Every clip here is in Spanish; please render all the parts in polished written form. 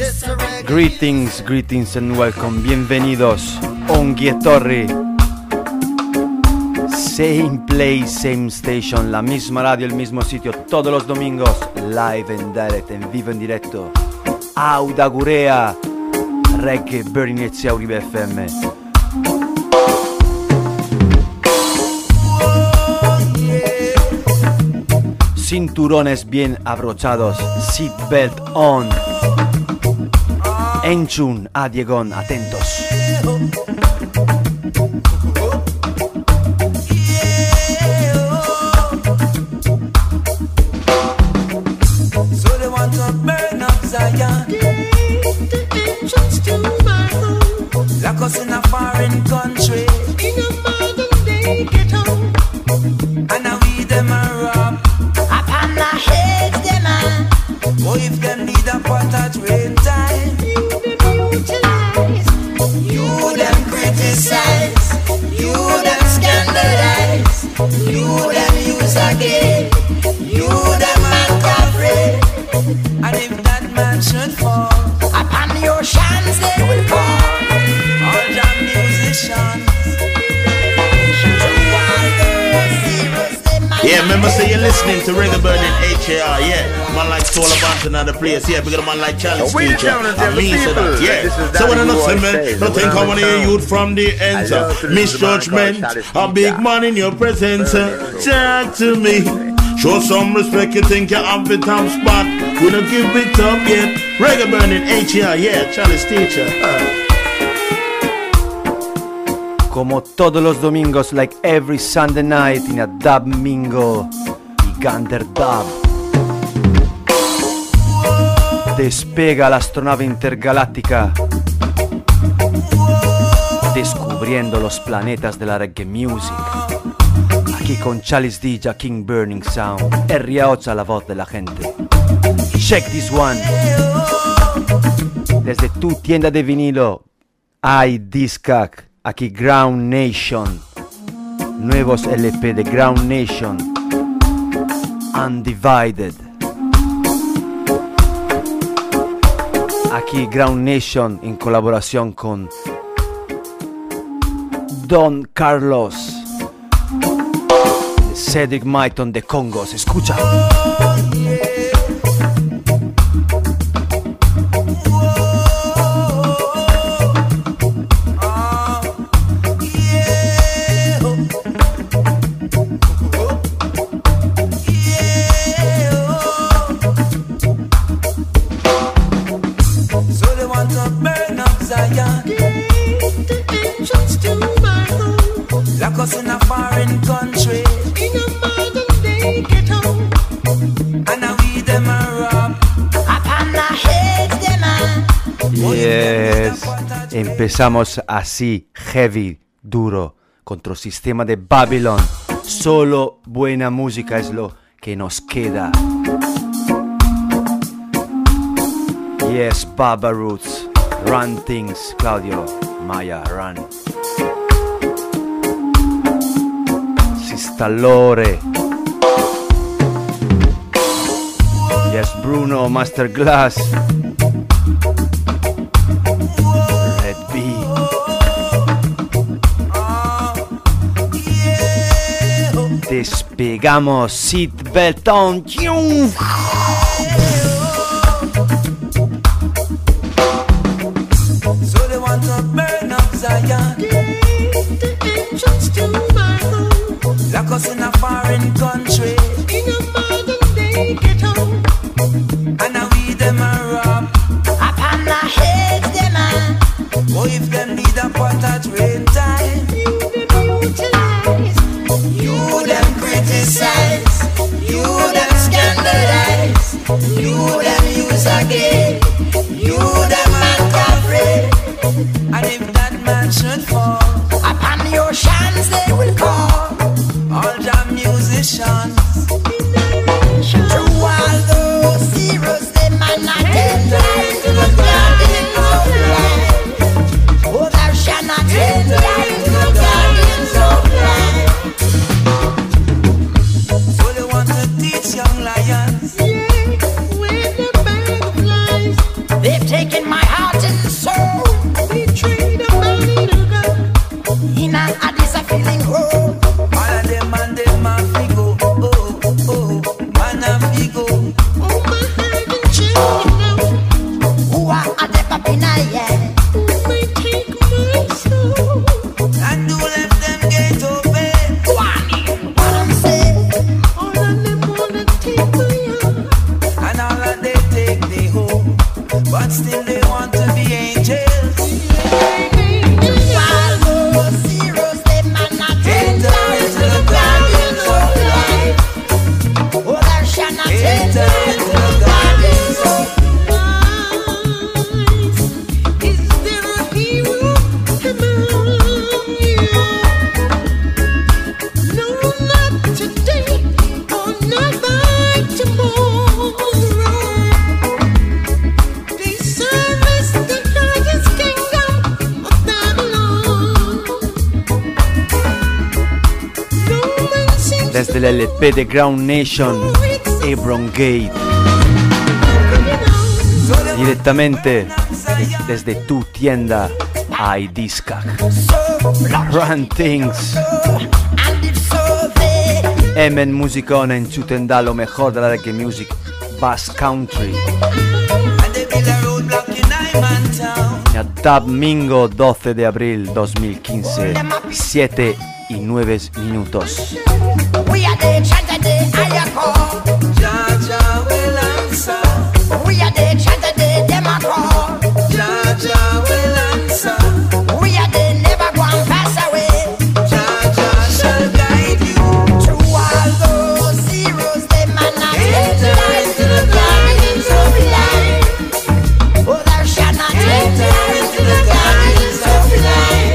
Greetings and welcome, bienvenidos, Ongietorri. Same place, same station, la misma radio, el mismo sitio, todos los domingos, live and direct, en vivo en directo. Auda Gurea, Reggae Burning Etsy Uribe FM. Cinturones bien abrochados, seatbelt on. Enchun, Adiegon, atentos. So they want to burn up Zion. Lock us in a foreign country. In a modern day ghetto. And now we them a rob. Upon the heads them a. Oh, if them need a pot at rain time. You them criticize, you them scandalize, you them use again, you them act afraid. And if that man should fall, upon the oceans they will fall. All the musicians. Yeah, remember say you're listening to Reggae Burning HAR, yeah. Man like Soul Avant another place, yeah. We got a man like Charlie Teacher. And me say that, yeah. So when I not say man, don't think I want to hear youth from the enter. Misjudgment, a big man in your presence. Talk to me. Show some respect, you think you have the top spot. We don't give it up yet. Reggae Burning HAR, yeah. Charlie Teacher. Como todos los domingos, like every Sunday night in a dub mingle y Gander Dub. Despega la astronave intergaláctica, descubriendo los planetas de la reggae music. Aquí con Chalice DJ, King Burning Sound, R8 la voz de la gente. Check this one. Desde tu tienda de vinilo, iDiscac. Aquí Ground Nation, nuevos LP de Ground Nation, Undivided. Aquí Ground Nation en colaboración con Don Carlos, Cedric Myton de Congo. Se escucha. Lock us in a foreign country. In a modern day ghetto. And now we them a rob. Upon the heads them a. Yes, empezamos así, heavy, duro, contra el sistema de Babylon. Solo buena música es lo que nos queda. Yes, Baba Roots, run things, Claudio, Maya, run. Sistalore. Yes, Bruno, Master Glass. Red B. Despegamos, seatbelt on. So they want to burn up Zion. Lock us in a foreign country. In a modern day ghetto. And now we them a rob. Upon the heads them a. Oh, if them need a pot at rain time. You them utilize. You them criticize. You them scandalize. You them use again. You them act afraid. And if that man should fall, upon the oceans they will call. All the musicians. Through all those heroes, they might not enter into the gardens of life. Oh, thou shalt not enter into the gardens of life. So they want to teach young lions. Yeah, with the bag of lies. They've taken but still they want to be angels. Desde el LP de Ground Nation, Hebron Gate, directamente desde tu tienda iDiscag. Run Things. Emen Musicona en su tienda, lo mejor de la reggae music, Bass Country. Domingo 12 de abril 2015, 7 y 9 minutos. We are the chant of the higher call. Jaja will answer. We are the chant of the demo call. Jaja will answer. We are the never gone pass away. Jaja shall guide you through all those zeros. They man not enter into the gardens of life. Oh, thou shalt not enter into the gardens of life.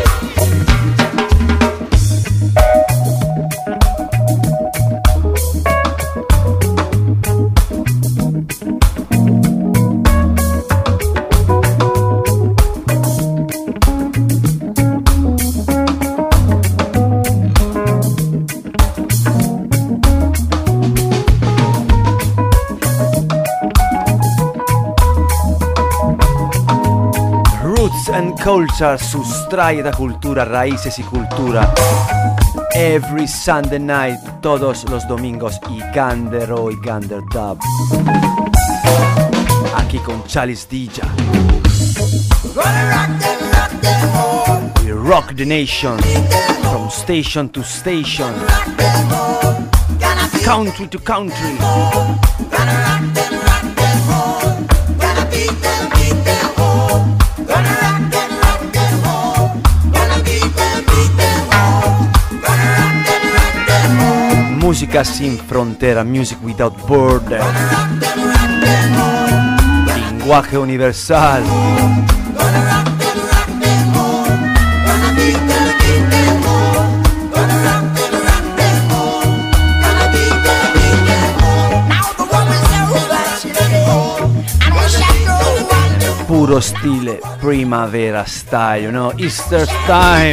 Culture, sustrae da cultura, raíces y cultura. Every Sunday night, todos los domingos, y Gander o y Gander Dub. Aquí con Chalice DJ. We rock the nation, from station to station, country to country. Música sin frontera, music without border. Lenguaje universal. Puro stile, primavera style, you know, Easter time.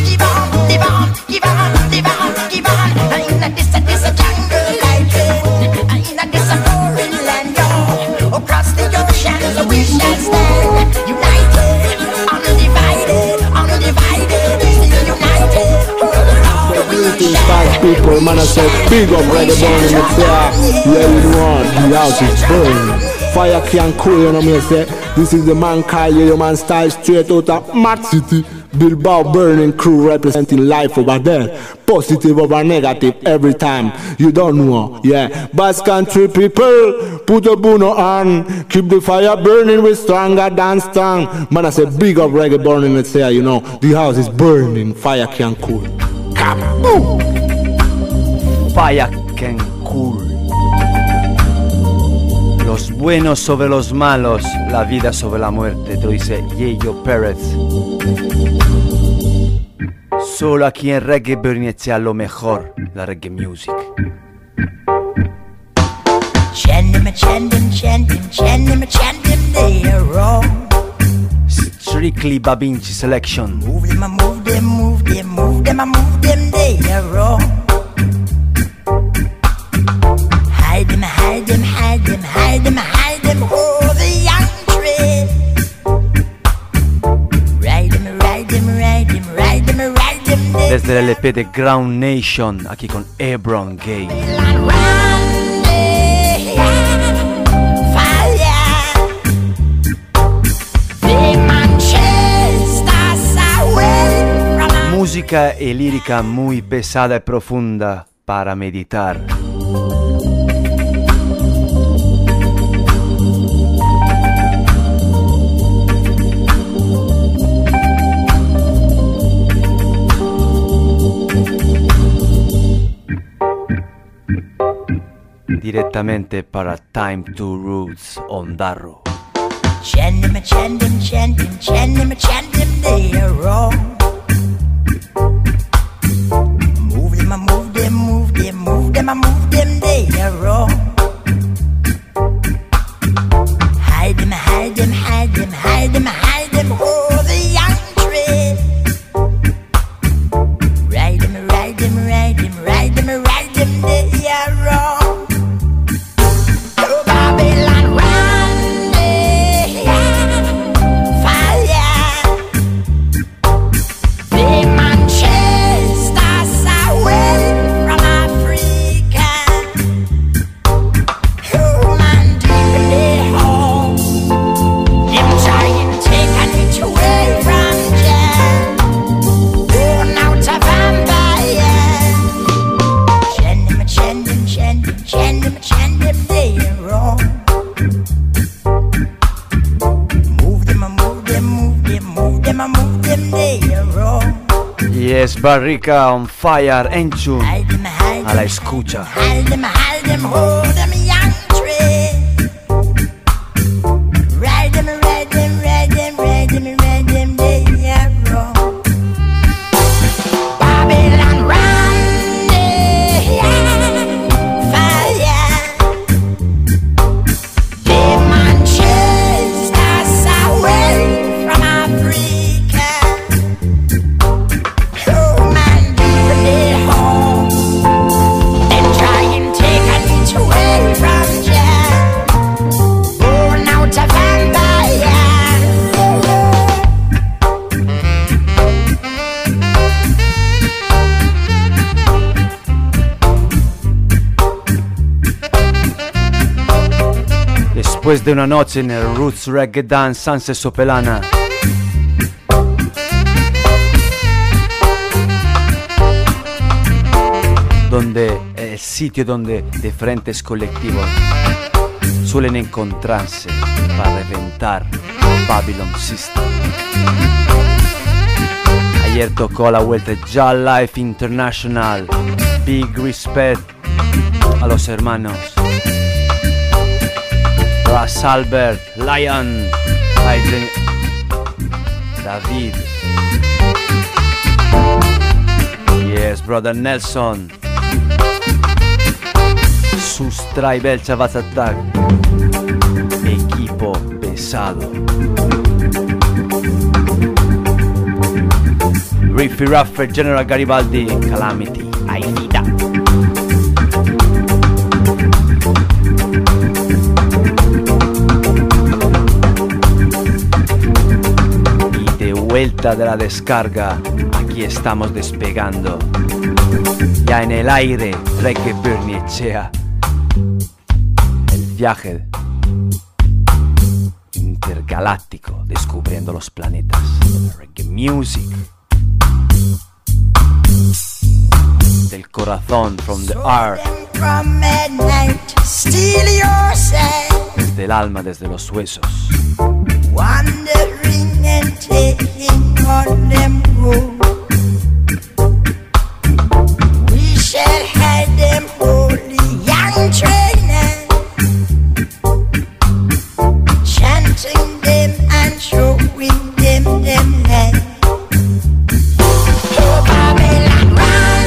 Across the oceans we shall stand, united, undivided, still united. Greetings, fast people, man, I said big up reggae burning the fire. Yeah, you know, the house is burning. Fire can't cool, you know me say. This is the man Kanye, your man style straight out of Mad City. Bilbao burning crew representing life over there. Positive over negative every time. You don't know, yeah. Bass country people, put a bono on. Keep the fire burning with stronger than strong. Man, I say big up reggae burning, let's say, you know. The house is burning, fire can't cool. Kaboom! Fire can cool. Los buenos sobre los malos, la vida sobre la muerte, te lo dice Yayo Perez. Solo aquí en Reggae Burning a lo mejor, la reggae music. Strictly Babinchi selection. Move them, they are wrong. Hide them, oh, the young tree. Ride them. Desde el LP de Ground Nation, aquí con Hebron Gate. Música e lírica muy pesada y profunda para meditar. direttamente para Time to Roots Ondarro. Chandim, chandim, chandim, chandim, chandim, they are wrong. Move them, I move them, move them, move them, I move them, they are wrong. Hide them, hide them, hide them, hide them, hide them, oh, the young tree. Ride them, ride them, ride them, ride them, ride them, they are wrong. Oh, Babylon, run, fire. The Manchester's away from Africa. Oh, man, deeply home. Them trying to take it away from jail. Born out of vampire. Chandim, chandim, chandim, chandim, chandim, they are wrong. Move them, move them, move them, move them, move them, they are wrong. Yes, Barrica on fire, Enchun, Hide them, hide a la them, escucha. hide them, hold them, young tree. Ride them, ride them, ride them, ride them, ride them, they are wrong. Babylon, run, fire. The Manchester's away from Africa. Oh man, deeply home. Them trying to take it away from jail. Born out of vampire. Después de una noche en el Roots Reggae Dance Sanse Sopelana, donde el sitio donde diferentes colectivos suelen encontrarse para reventar Babylon System. Ayer tocó a la vuelta Ja Life International. Big respect a los hermanos Ras Albert, Lion, David. Yes, brother Nelson. Sustrai Belcha Vaz Attack. Equipo pesado. Riffy Raffer, General Garibaldi, Calamity, Aida. Y de vuelta de la descarga, aquí estamos despegando. Ya en el aire, Reggae Berniechea. El viaje intergaláctico descubriendo los planetas. Reggae Music. Del corazón, from the heart. From midnight, steal yourself. Desde el alma, desde los huesos. Wandering and taking on them home. We shall hide them holy young trainers, chanting them and showing them light. Oh, Babylon,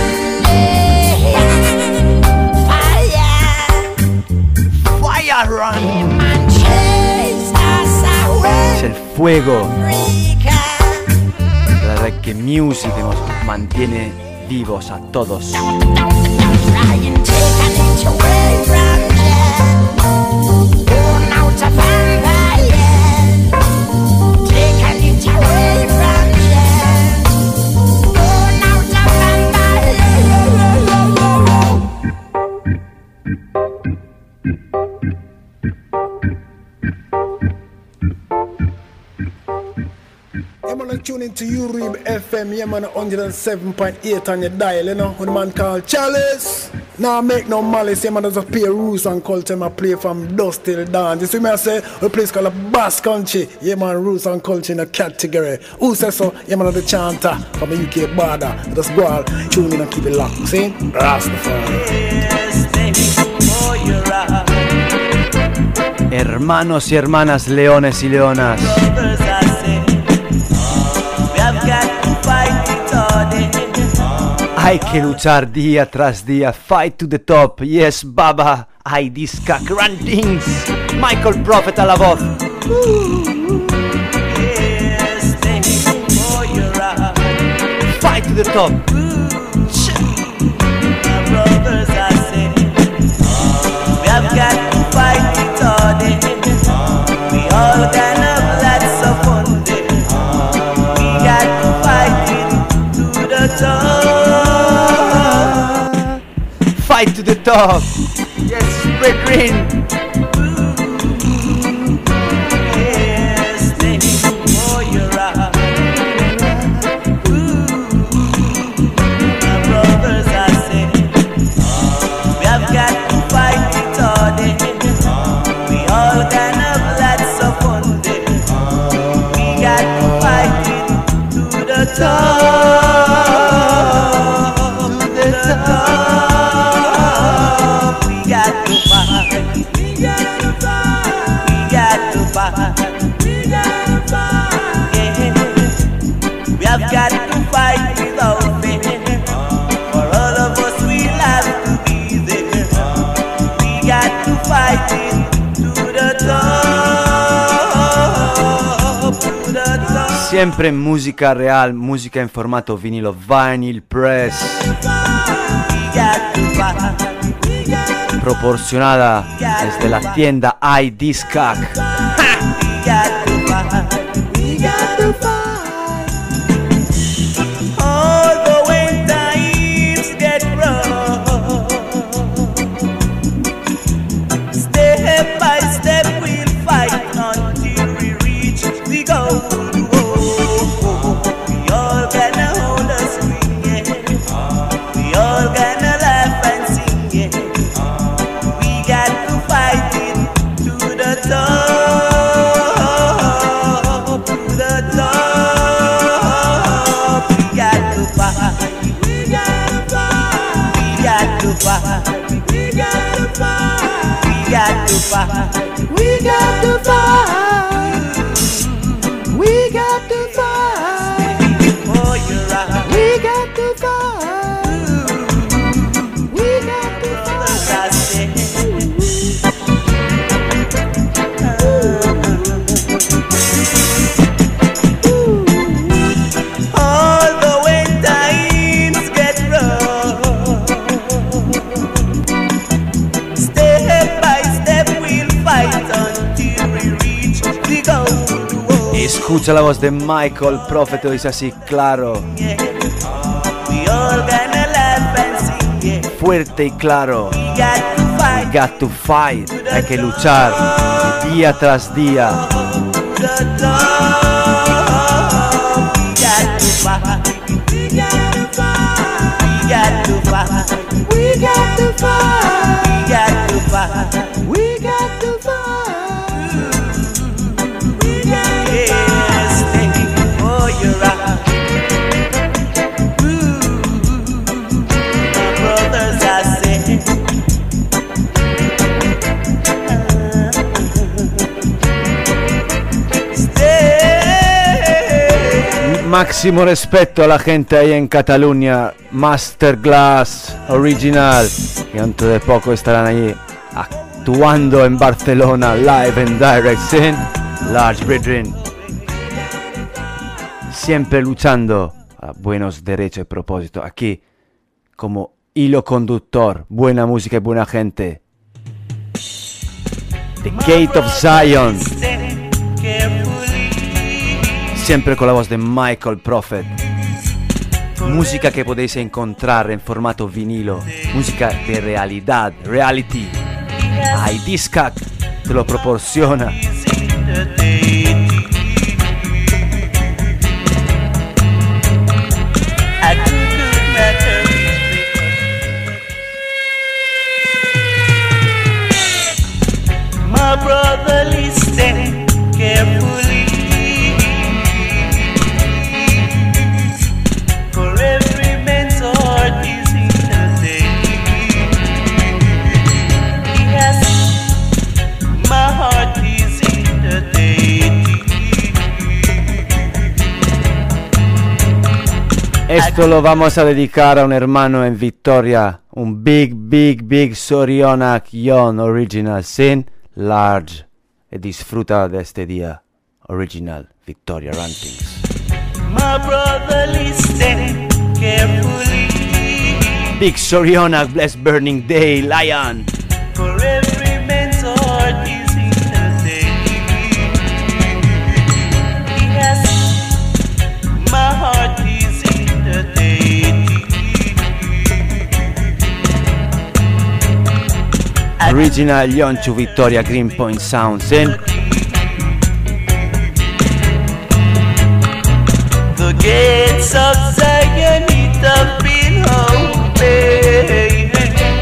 run, fire, Fire Run. Manchester's away. Es el fuego Africa. de la Reggae Music que nos mantiene vivos a todos. Trying to take it away from jail. Born out of vampire. Taking it away from jail. Born out of vampire. Yeah, man, I tune into Urib FM, yeah, man, 107.8 on your dial, you know, with a man called Chalice. Now make no malice, yeah, man, just play roots and culture, I play from dusk till dawn. You see me, I say, a place called a Bass Country, yeah, man, roots and culture in a category. Who says so? Yeah, man, the chanter from the UK border. Just go out, tune in and keep it locked, see? Rastafari. Yes, baby, for your eyes. Hermanos y hermanas, leones y leonas. Hay que luchar día tras día. Fight to the top. Yes, Baba. ID Ska Grand Things. Michael Prophet a la voz. Fight to the top. I've got to fight it all day. We all gonna have lots of fun day. We got to fight it to the top. Fight to the top. Yes, Red Green. Yes, take for your rock. My brothers, I say, we have got to fight it all day. We all can have lots of fun day. We got to fight it to the top. To the top. We got to fight. We got to fight. We got to fight. We got to fight. Yeah. We have got to fight without fear. For all of us, we'll have to be there. We got to fight it to the top. To the top. Siempre música real, música en formato vinilo, vinyl press, We got to fight. We got to proporcionada desde la tienda ID Ska. We got to fight. We got to fight. Although when times get rough, step by step we'll fight until we reach the goal. We all gonna hold a swing, yeah. We all gonna laugh and sing, yeah. We got to fight it to the top, to the top. We got to fight. We got to fight. We got to fight. We got to fight. We got to fight. We got to fight. We got to fight. For your eyes. We got to fight. We got to fight. I say. Although when times get rough, step by step we'll fight until we reach the goal. Escucha la voz de Michael Prophet, lo dice así, claro, Yeah. We all gonna laugh and sing, yeah. fuerte y claro. We got to fight. Got to fight, hay que luchar día tras día. To the top. We got to fight. We got to fight. We got to fight. We got to fight. We got to fight. We got to fight. We got to yes, thank you for your eyes. My brothers, I say. Máximo respeto a la gente ahí en Cataluña, Masterclass Original, que dentro de poco estarán ahí actuando en Barcelona, live and direct, ¿sí? Large Brethren, siempre luchando a buenos derechos y propósitos, aquí como hilo conductor, buena música y buena gente. The Gate of Zion, siempre con la voz de Michael Prophet. Música que podéis encontrar en formato vinilo, música de realidad, reality. ID Ska te lo proporciona. My brother, listen carefully. For every man's heart is in the day. Yes, my heart Esto lo vamos a dedicar a un hermano en Victoria, un big Sorionak Yon Original Sin Large, y disfruta de este día Original Victoria Rankings. My brother, listen carefully. Big Sorionak, blessed burning day, Lion. For every man's heart is in the day. Yes, my heart is in the day. Original Yon to Victoria Greenpoint Sounds in. The gates of Zion have been opened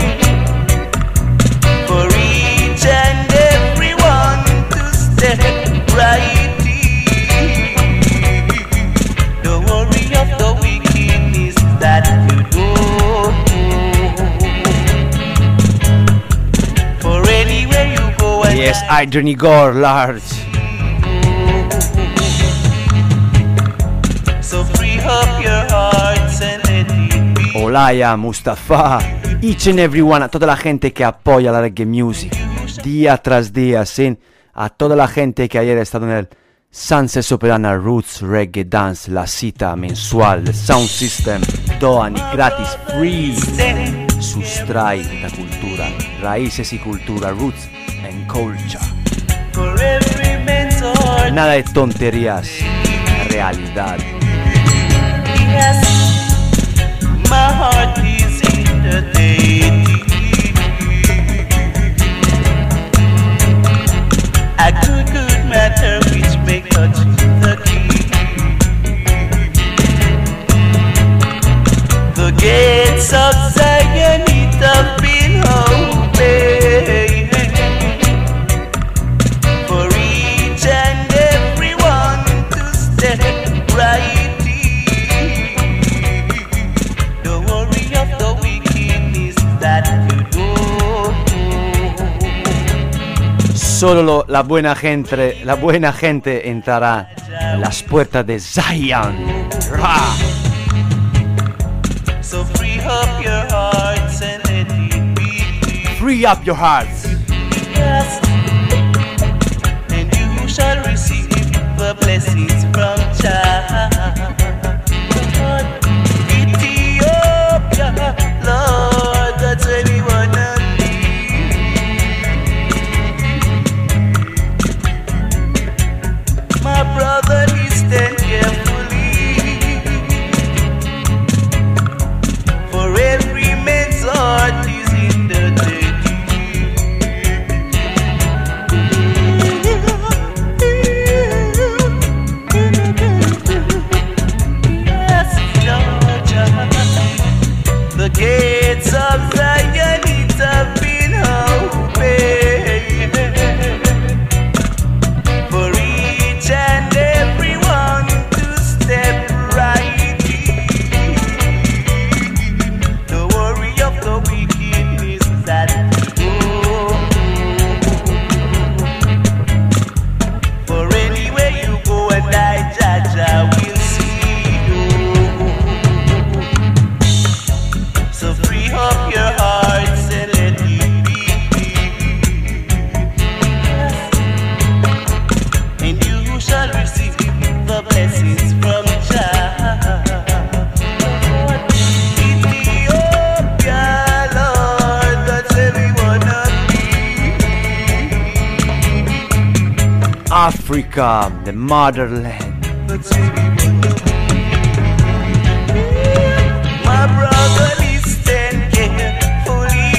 for each and everyone to step right in. The worry of the wicked is that you don't. For anywhere you go and Yes, Idrony Gore, large. so free up your hearts and let it be. Olaya, Mustafa, each and everyone, a toda la gente que apoya la reggae music, día tras día, sin, a toda la gente que ayer ha estado en el Sunset Soprana Roots Reggae Dance, la cita mensual del Sound System, Doani, gratis, free, sustrai la cultura, raíces y cultura, roots and culture. For every man's heart, Nada de tonterías, realidad. yes, my heart is in the deity. A good matter which may touch the key. The gates of Zion have been opened for each and everyone to step right in. The worry of the wicked is that you don't. Solo la buena gente entrará en las puertas de Zion. Ra. So free up your hearts and let it be. Free up your hearts. Yes. And you shall receive the blessings from Jah. Ethiopia, Lord, that's where we wanna be. My brother, listen carefully. For every man's heart is in the day. Yes, Georgia, the gates of Zion have been opened for each and everyone to step right in. The worry of the wicked is that for anywhere you go and I, Jaja, will see you. So free up your hearts and let it be. And you shall receive the blessings from Jah. Ethiopia, Lord, that's where we wanna be. Africa, the motherland. That's where we wanna be. My brother, listen carefully.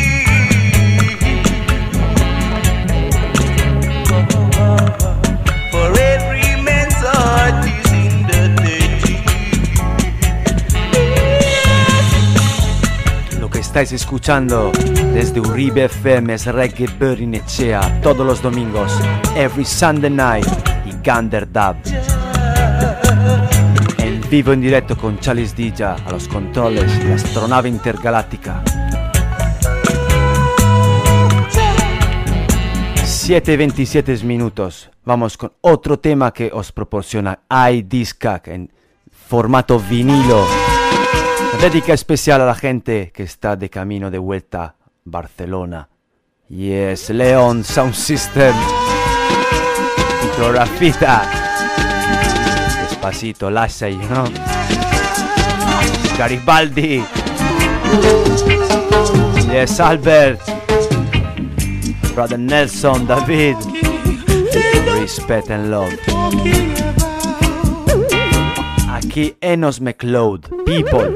For every man's heart is in the dirty. Lo que estáis escuchando desde Uribe FM es Reggae Burning Echea, todos los domingos, every Sunday night, y Gander Dub. En vivo en directo con Chalice Dija a los controles, la astronave intergaláctica. 7:27 minutos. Vamos con otro tema que os proporciona iDiscac en formato vinilo. Una dedica especial a la gente que está de camino de vuelta a Barcelona. Yes, Leon Sound System. Fotografita. Despacito, Lassie, ¿no? Garibaldi. Yes, Albert. Brother Nelson, David. Respect and love. Aquí Enos McLeod. People.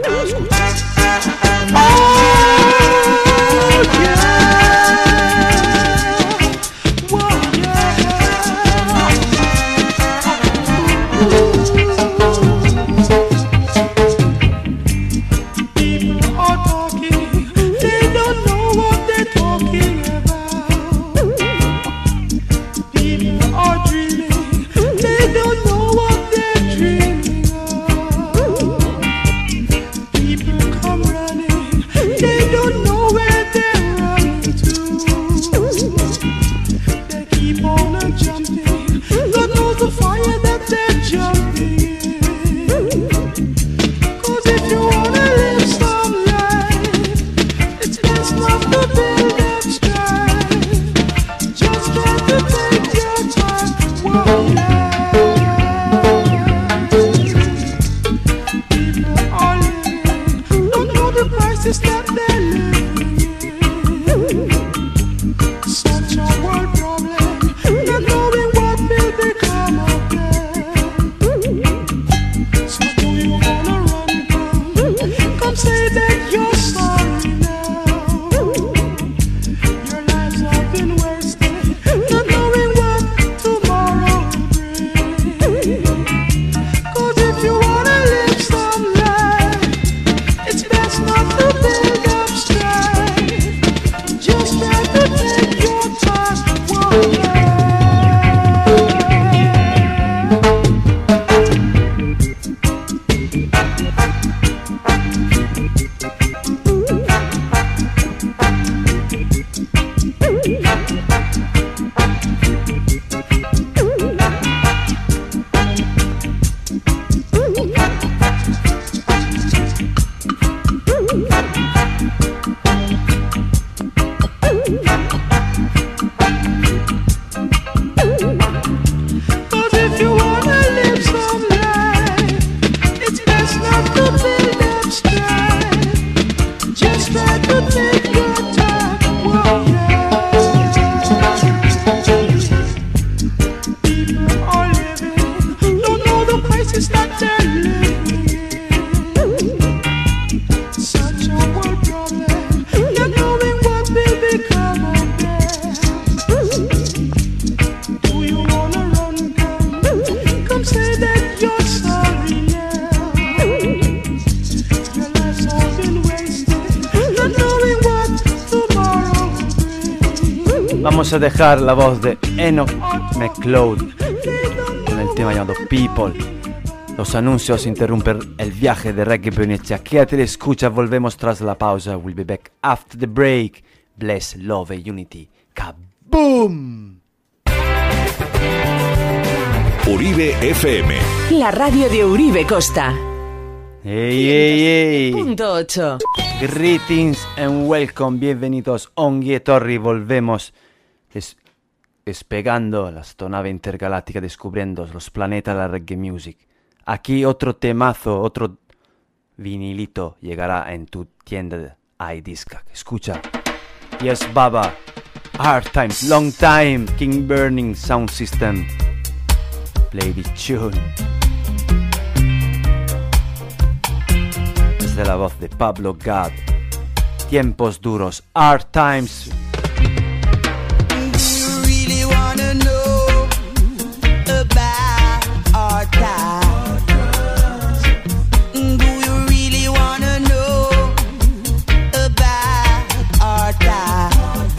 Vamos a dejar la voz de Enoch McLeod con el tema llamado People. Los anuncios interrumpen el viaje de Reggae Bernicea. Quédate de escucha, volvemos tras la pausa. We'll be back after the break. Bless, love and unity. Kaboom! Uribe FM. La radio de Uribe Costa. Hey. Punto 8. Greetings and welcome, bienvenidos. Ongi e Torri, volvemos despegando la astonave intergaláctica, descubriendo los planetas de la reggae music. Aquí otro temazo, otro vinilito llegará en tu tienda de iDiscag. Escucha. Yes, Baba. Hard Times, Long Time, King Burning Sound System. Play the tune. De la voz de Pablo God. Tiempos duros, Hard Times. Do you really wanna know about our times? Do you really wanna know about our times?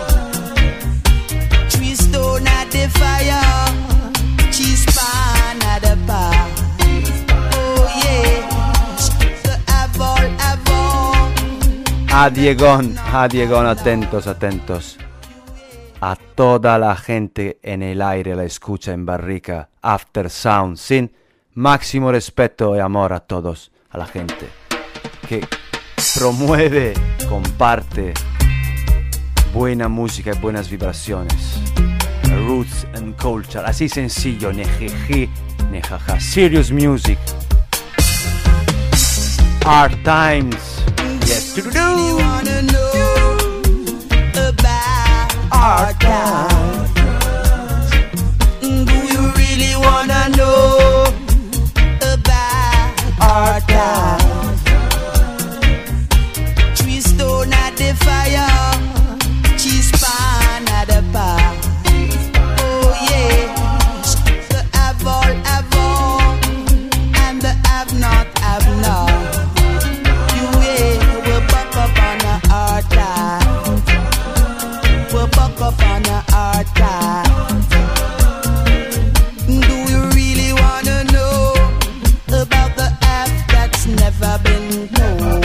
3 stone at the fire, cheese pan at the bar. Oh yeah. A Diegon, atentos. A toda la gente en el aire la escucha en Barrica, After Sound, sin máximo respeto y amor a todos, a la gente que promueve, comparte buena música y buenas vibraciones. Roots and culture, así sencillo, nejeje, nejaja. Serious music. Hard times. Yes, to do. Hard times. Do you really wanna know about hard times? 3 stone at the fire, cheese pan at the bar. Oh yeah, the have all, and the have not. You will buck up on a hard time. We'll buck up on a hard time. Do you really wanna know about the app that's never been told?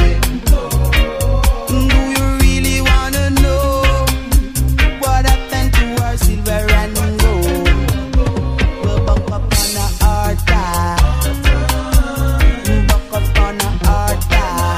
Do you really wanna know what happened to our silver and gold? We'll buck up on a hard time. Buck up on a hard time.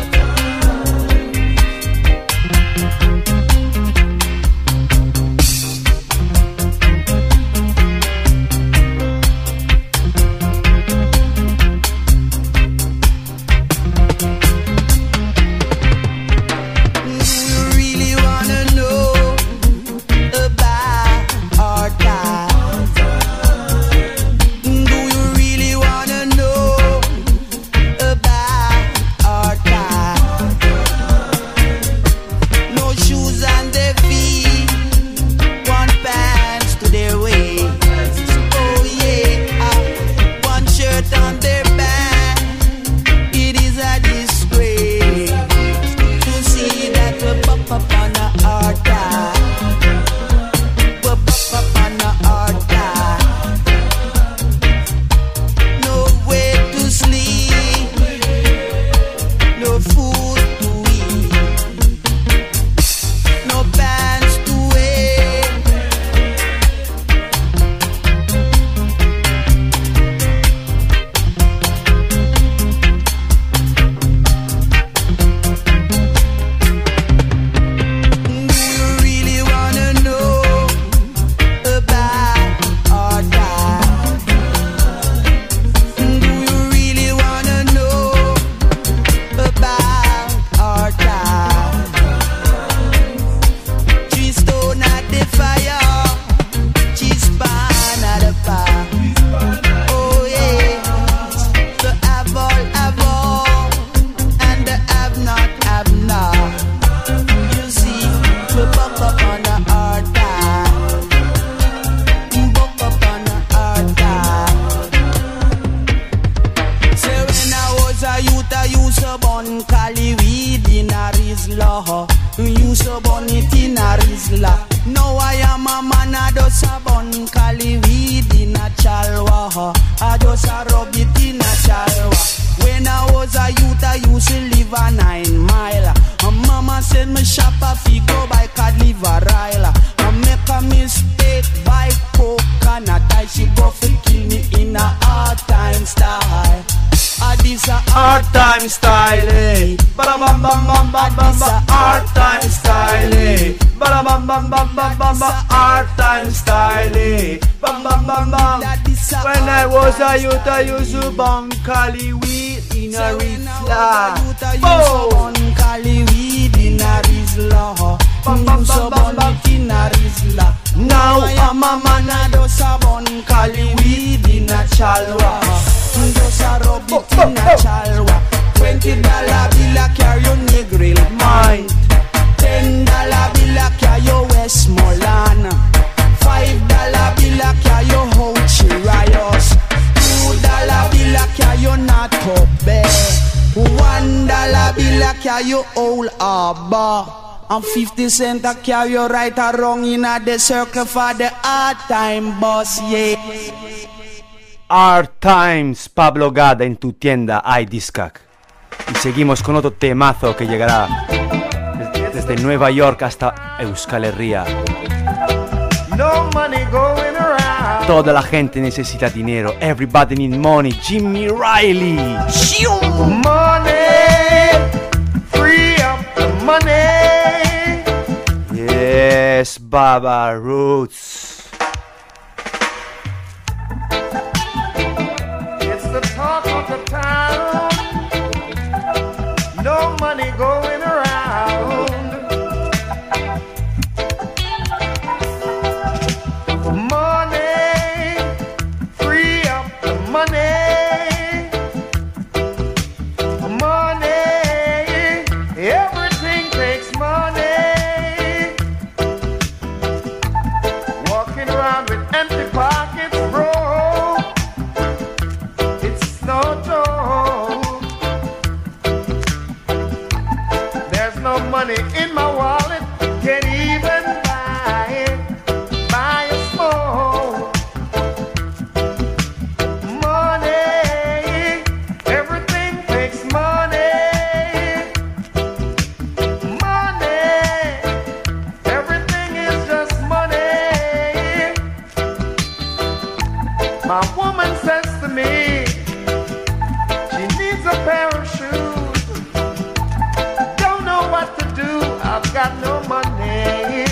I used to bun Cali weed in a Rizla. Oh! Cali weed in a Rizla. In a Rizla. Now I'm a man I do sabon Cali weed in a chalwa. Just a rub it in a chalwa. $20 bill a carry your negril mind. $10 bill a carry your Westmoreland. $5 bill a carry your Hochi Rios. $2 bill a carry your not up there. $1 bill a carry your old Abba. And 50 cents a carry your right or wrong in a the circle for the hard time boss, yeah. Hard Times, Pablo Gada en tu tienda iDiscac. Y seguimos con otro temazo que llegará desde Nueva York hasta Euskal Herria. No money going around. Toda la gente necesita dinero. Everybody need money. Jimmy Riley. Money, free up the money. Yes, Baba Roots. It's the talk of the town. No money going around. Money, free up the money. Money, everything takes money. Walking around with empty pockets, bro, it's no joke. There's no money in my wallet, can't even buy a smoke. Money, everything takes money. Money, everything is just money. My woman says to me, she needs a pair of shoes. Don't know what to do, I've got no money.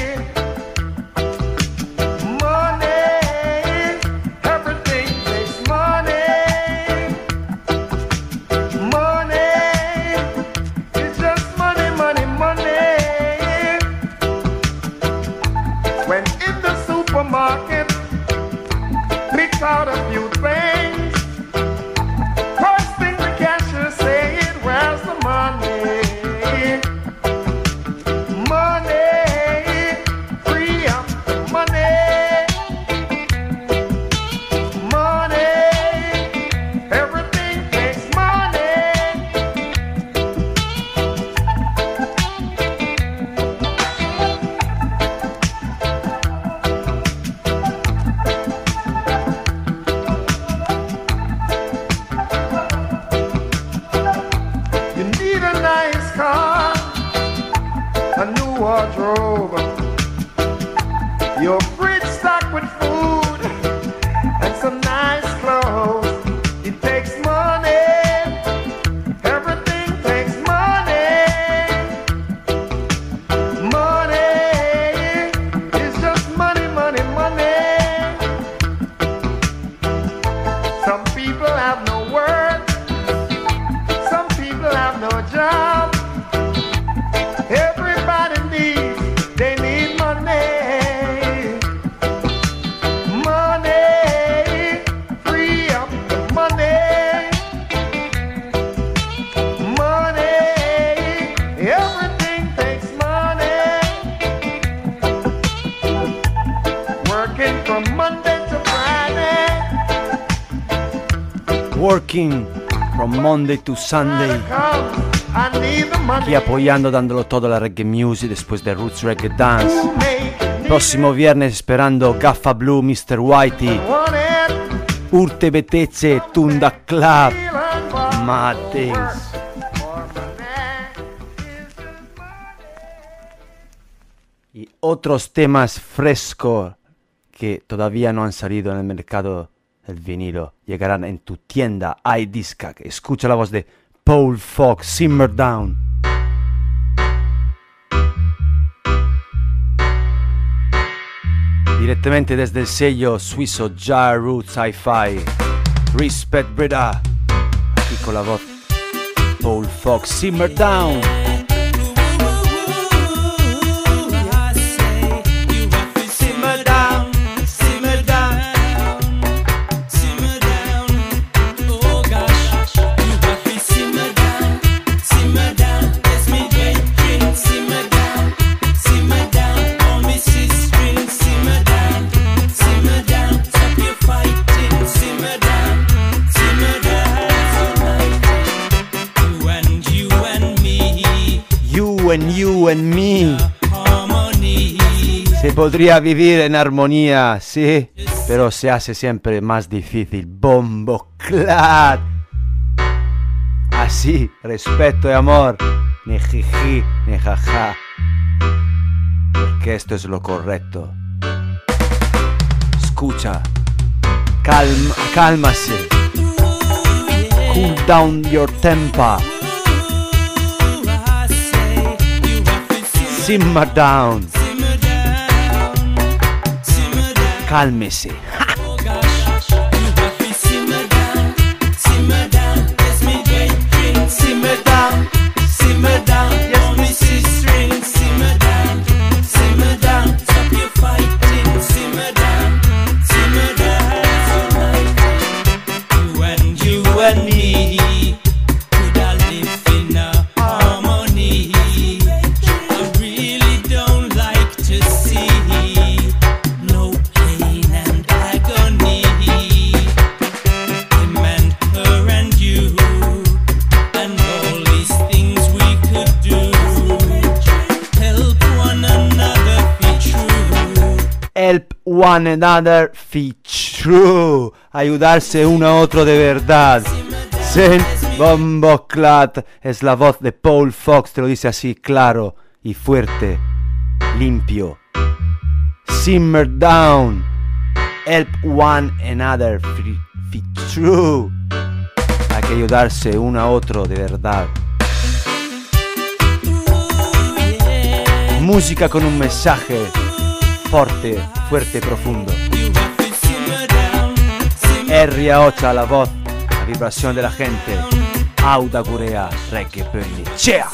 Money, everything takes money. Money, it's just money, money, money. When in the supermarket, picked out a few things. First thing the cashier said, where's the money? Money, free up the money. Money, everything takes money. You need a nice car, a new wardrobe, your fridge stocked with food, and some nice clothes. It takes money, everything takes money. Money, it's just money, money, money. Some people have no work, some people have no job. Everybody needs, they need money. Money, free up the money. Money, everything takes money. Working from Monday to Friday. Working from Monday to Sunday. I need the money. Aquí apoyando, dándolo todo a la reggae music después de Roots Reggae Dance. Próximo viernes esperando Gaffa Blue, Mr. Whitey, Urte Beteze, Tunda Club, Mad Things. Y otros temas frescos que todavía no han salido en el mercado del vinilo llegarán en tu tienda iDiscag. Escucha la voz de Paul Fox, Simmer Down. Direttamente desde il sello suizo Ja Roots Hi-Fi. Respect, brother. Aquí con la voz Paul Fox, Simmer Down. You and me. Se podría vivir en armonía, sí, pero se hace siempre más difícil. Bombo Clat. Así, respeto y amor. Ni jiji, ni jaja. Porque esto es lo correcto. escucha. Cálmase. Cool down your temper. Simmer down. Cálmese. Help one another, fit true. Ayudarse uno a otro de verdad. Saint Bomboclat es la voz de Paul Fox, te lo dice así, claro y fuerte, limpio. Simmer down. Help one another, fit true. Hay que ayudarse uno a otro de verdad. Música con un mensaje forte, fuerte, profundo. R8 la voz, la vibración de la gente. Auda Gurea, Reggae Burning. ¡Chea!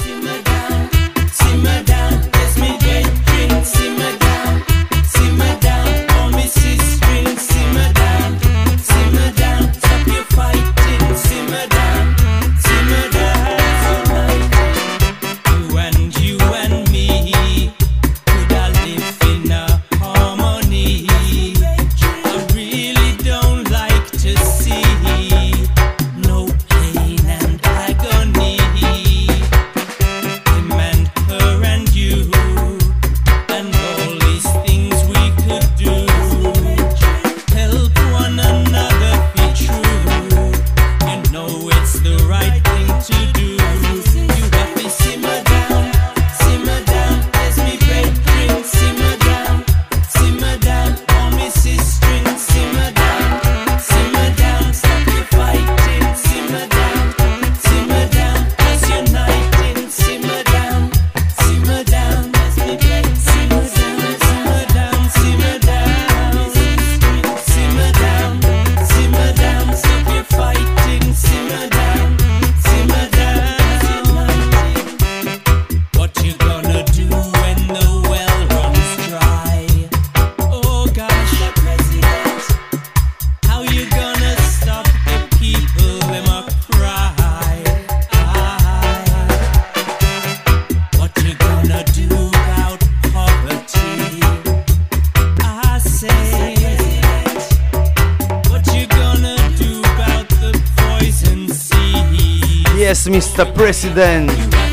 Yes, Mr. President.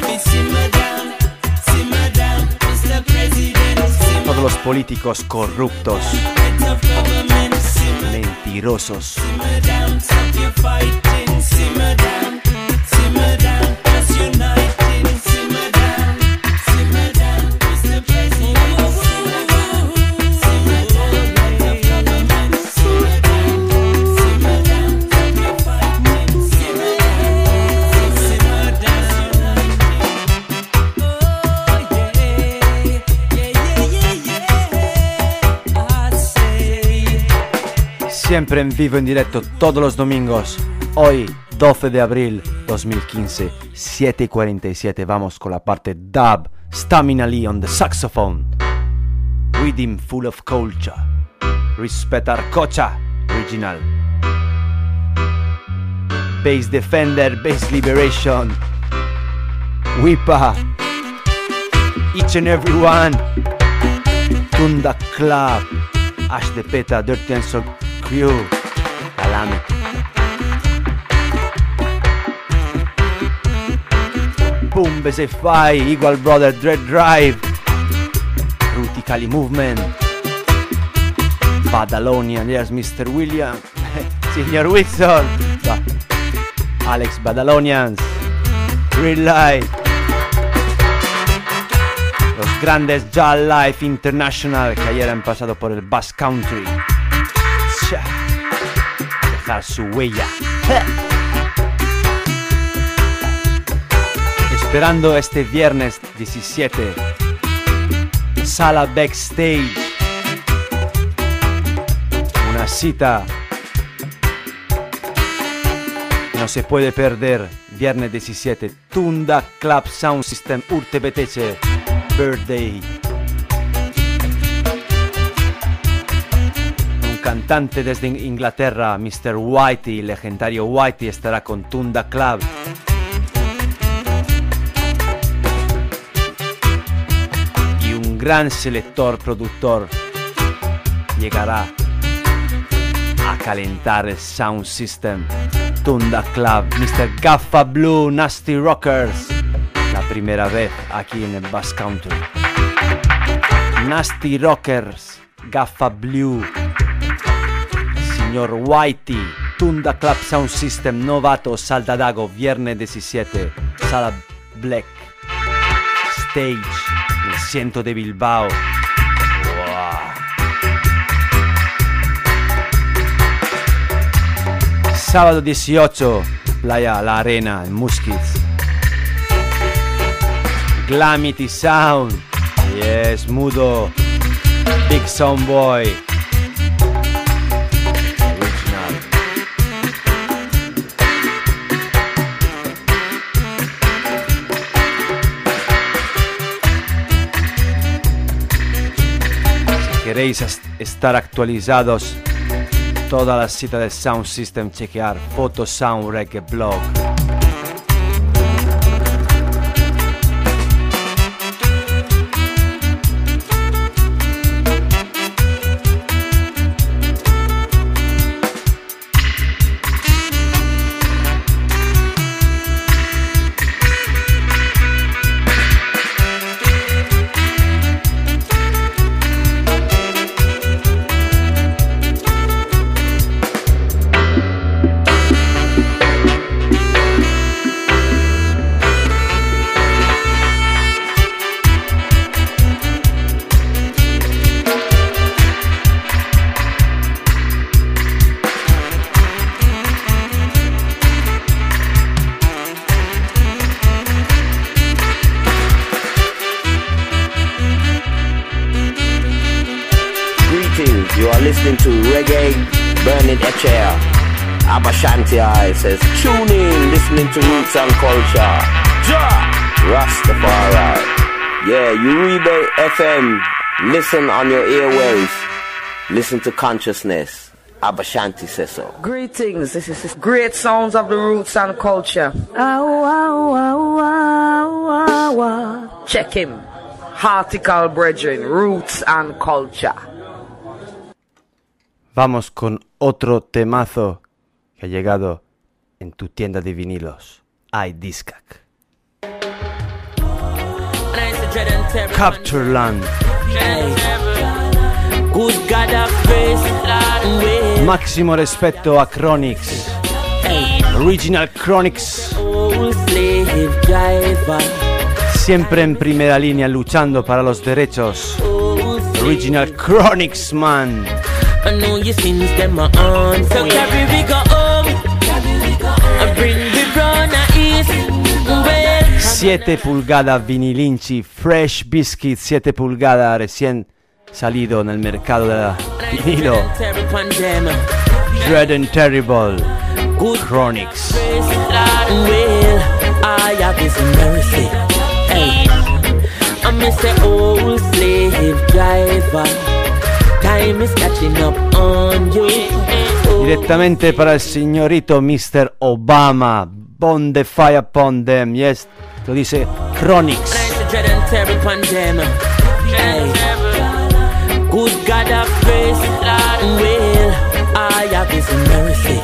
Todos los políticos corruptos, mentirosos. Siempre en vivo, en directo, todos los domingos. Hoy, 12 de abril 2015, 7:47. Vamos con la parte dub. Stamina Lee on the saxophone. Rhythm full of culture. Respect Arcocha, original. Bass Defender, Bass Liberation. Wipa. Each and every one. Tunda Club. Ash de Peta, Dirty and So Crew. Alame. Boom, BZ5, Equal Brother, Dread Drive. Ruti Kali Movement. Badalonian, there's Mr. William. Signor Wilson. Alex Badalonians. Real Life. Los grandes Jal Life International que ayer han pasado por el Bass Country. dejar su huella. Esperando este viernes 17, Sala Backstage, una cita que no se puede perder. Viernes 17, Tunda Club Sound System Urte Beteche Birthday. Un cantante desde Inglaterra, Mr. Whitey, legendario Whitey, estará con Tunda Club. Y un gran selector, productor, llegará a calentar el Sound System. Tunda Club, Mr. Gaffa Blue, Nasty Rockers, la primera vez aquí en el Bass Country. Nasty Rockers, Gaffa Blue, Signor Whitey, Tunda Club Sound System, novato, Saldadago, viernes 17, Sala Black Stage, el Ciento de Bilbao. Sábado 18, Playa La Arena, en Muskiz. Glamity Sound, yes, Mudo, Big Sound Boy. Original. Si queréis estar actualizados, toda la cita del Sound System, chequear Photo Sound Reggae Blog. Abashanti I says, tune in, listening to Roots and Culture. Ja! Rastafari. Yeah, Uribe FM. Listen on your airwaves. Listen to consciousness. Abashanti says so. Greetings, this is great sounds of the Roots and Culture. Check him. Heartical Brethren, Roots and Culture. Vamos con otro temazo que ha llegado en tu tienda de vinilos, iDiscac. Captureland. Máximo respeto a Chronix. Original Chronix. Siempre en primera línea luchando para los derechos. Original Chronix, man. I know your sins, them are on. So carry we go home. I bring the brown east. 7 pulgadas vinilinchi, Fresh Biscuit 7 pulgadas, recién salido en el mercado de vinilo. Dread and Terrible, Chronix. I have His mercy. I'm Mr. Old Slave Driver. Time is catching up on you. Direttamente para el señorito Mr. Obama. Burn the fire upon them. Yes, lo dice Chronix. Good God of grace, will I have His mercy.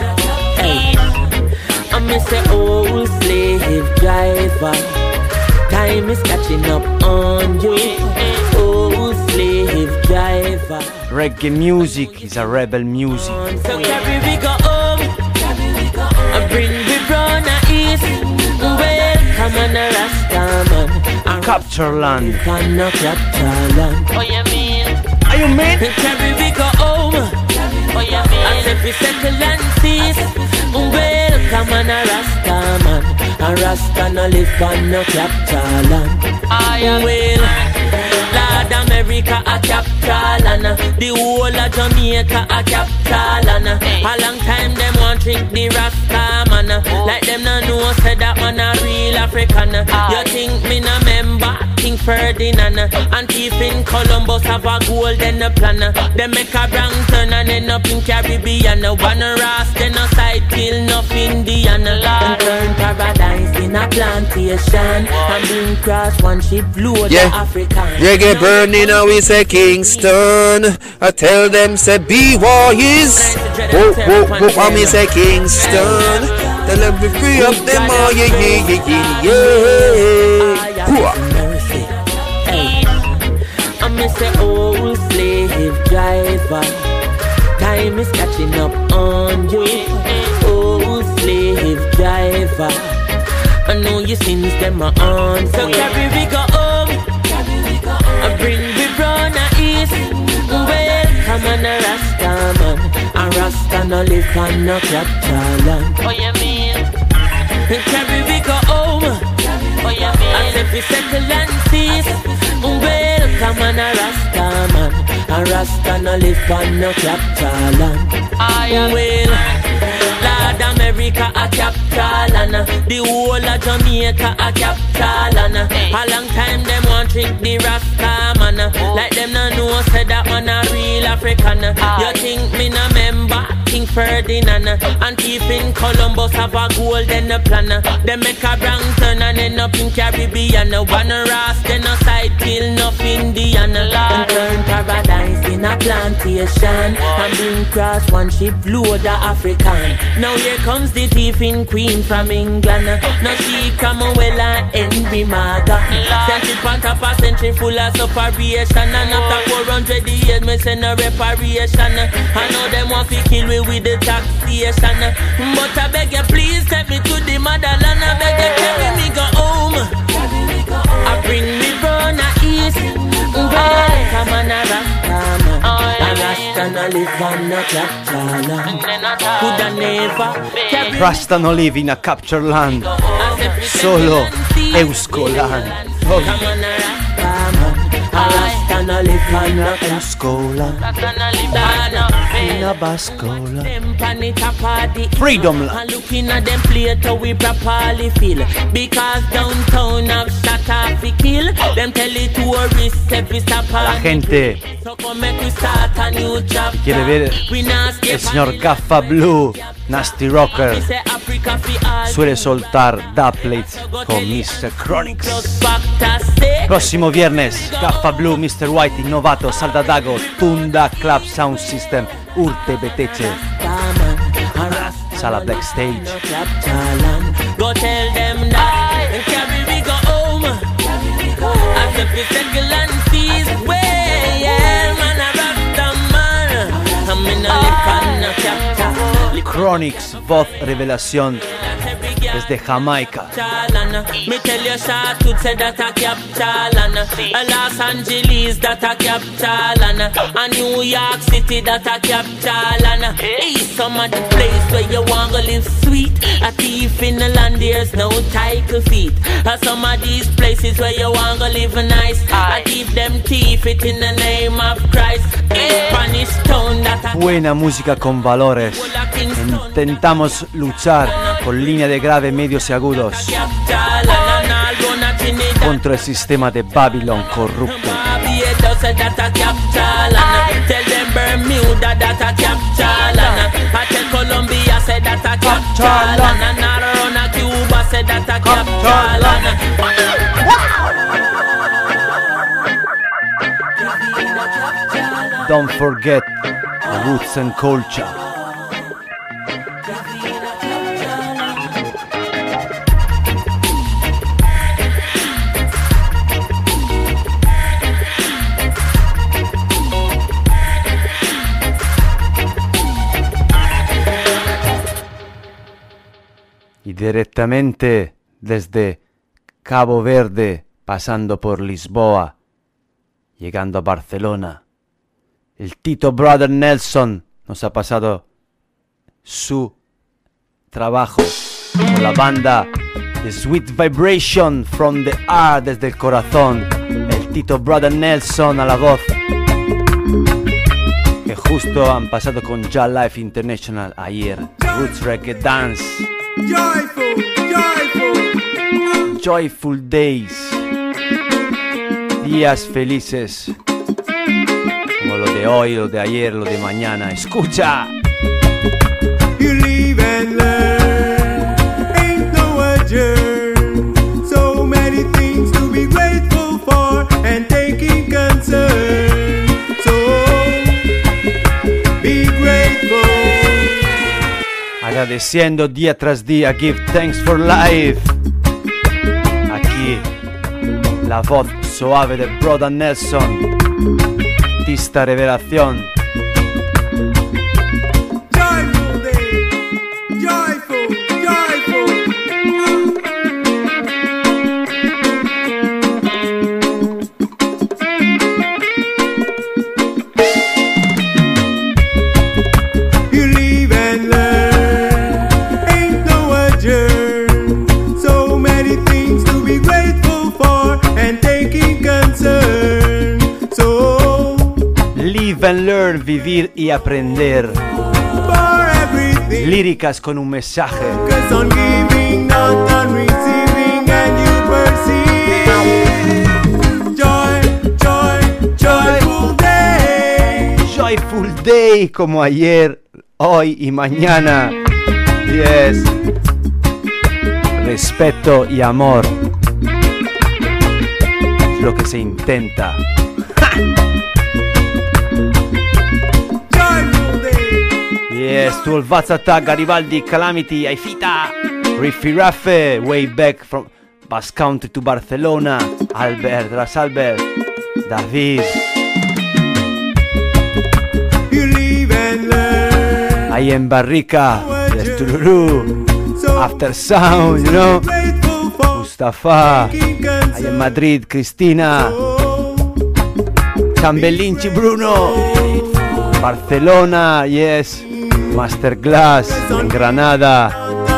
I'm Mr. Old Slave Driver. Time is catching up on you. Old slave driver. Reggae music is a rebel music. So carry we go home. I bring the brown east. Welcome on the Rastaman. Captureland. Captureland. Oh, you mean? Are you mean? Carry we go home. Oh, you mean? I said if we settle and cease, welcome on a Rasta man. A Rasta no live on no capital land. Well, Lord America a capital and the whole of Jamaica a capital and a long time them want trick the Rasta man. Like them no know say that man a real African. You think me no member King Ferdinand and thief in Columbus have a golden plan. They make a wrong turn and end up in Caribbean. One Ras then a side kill enough Indian. And turn paradise in a plantation and bring cross one ship load of African. Reggae burning now we say Kingston. I tell them say be wise. I me say Kingston. Tell them we free up them all, yeah. I miss the old slave driver. Time is catching up on you. Old slave driver. I know your sins them are on. So carry we go home. I bring we brown a east. Welcome on a Rasta man. A Rasta no live on no capital land. Oh you mean? Carry we go home. Oh you mean? As if we settle and cease. Welcome on a Rasta man. A Rasta no live on no capital land. Well, Lord America a capital and the whole of Jamaica a capital and a long time them want trick the Rasta man. Like them no know say that man a real African. You think me no member King Ferdinand and thief in Columbus have a golden plan. They make a wrong turn and end up in Caribbean. One Ras then a side kill enough Indian. And turn paradise in a plantation and bring cross one ship load of African. Now here comes the thief in Queen from England. Now she Cromwell and Henry Maga. Sent it on top a century full of separation. And after 400 years me send a reparation. I know them want to kill me with the taxation. But I beg you please take me to the motherland. I beg you carry me go home. I bring me brown a east. Come on a Rasta man. A Rasta no live on no capture land. Coulda never Rasta no live in a capture land. Solo Euskoland. Come on a Rasta man. A Rasta no live on no Euskoland. In a Bascola. Freedom land. Looking at them plate how we properly feel. Because downtown have shot off a kill. Them tell it tourists every stop. La gente quiere ver el señor Gaffa Blue, Nasty Rocker. Suele soltar dubplates con Mr. Chronix. Próximo viernes, Gaffa Blue, Mr. White, Novato, Saldadago, Tunda Club Sound System, Urte Beteche, Sala Black Stage. Go tell them that and carry we go home. As if we settle and cease. Way, yeah, man, I rock the man. I'm in a lip and a capture. Chronix, voz revelación desde Jamaica. Me tell you short to say that a capital a Los Angeles that a capital a New York City that a capital hey, some of the place where you want to live sweet. A thief in the land there's no title feet. Some of these places where you want to live nice. I thief them thief it in the name of Christ. Spanish town that a Buena música con valores. Intentamos luchar con línea de grave, medios y agudos contra el sistema de Babylon corrupto. Don't forget roots and culture. Y directamente desde Cabo Verde, pasando por Lisboa, llegando a Barcelona, el Tito Brother Nelson nos ha pasado su trabajo con la banda The Sweet Vibration from the Heart, desde el corazón, el Tito Brother Nelson a la voz, que justo han pasado con Ja Life International ayer. Roots Reggae Dance, Joyful Days, días felices, como lo de hoy, lo de ayer, lo de mañana. Escucha. You live and learn, ain't no adjourn. So many things to be grateful for and taking concern. So be grateful. Agradeciendo día tras día, give thanks for life. Aquí la voz suave de Brother Nelson, artista revelación. And learn, vivir y aprender. Líricas con un mensaje. Joyful day, como ayer, hoy y mañana. Yes. Respeto y amor es lo que se intenta. Yes, to all Vazzata, Garibaldi, Calamity, Aifita, Riffy Raffe, way back from Basque Country to Barcelona, Albert, Ras Albert, David. Ahí en Barrica, yes, Tururú, After Sound, you know, Mustafa, ahí en Madrid, Cristina, Chambelinci, Bruno, Barcelona, yes. Masterclass en Granada,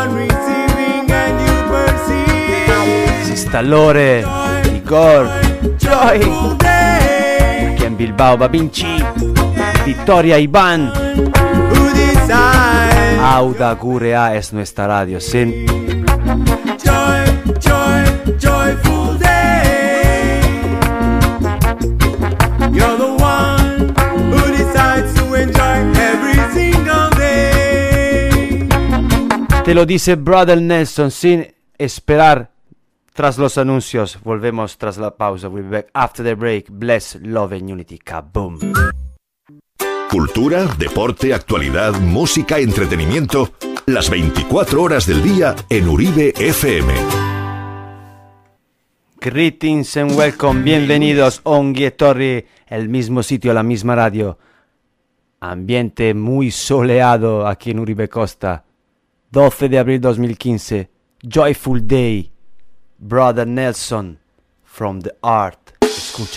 Sistalore, Igor, Joy, aquí en Bilbao, Babinchi, Victoria, Iván. Auda Gurea es nuestra radio, ¿sí? Joyful day. You're the one who decides to enjoy every single day. Te lo dice Brother Nelson sin esperar. Tras los anuncios, volvemos tras la pausa. We'll be back after the break. Bless, love and unity. Kaboom. Cultura, deporte, actualidad, música, entretenimiento. Las 24 horas del día en Uribe FM. Greetings and welcome. Bienvenidos Ongi Etorri, el mismo sitio, la misma radio. Ambiente muy soleado aquí en Uribe Costa. 12 de abril 2015. Joyful Day. Brother Nelson from the Art. Escucha.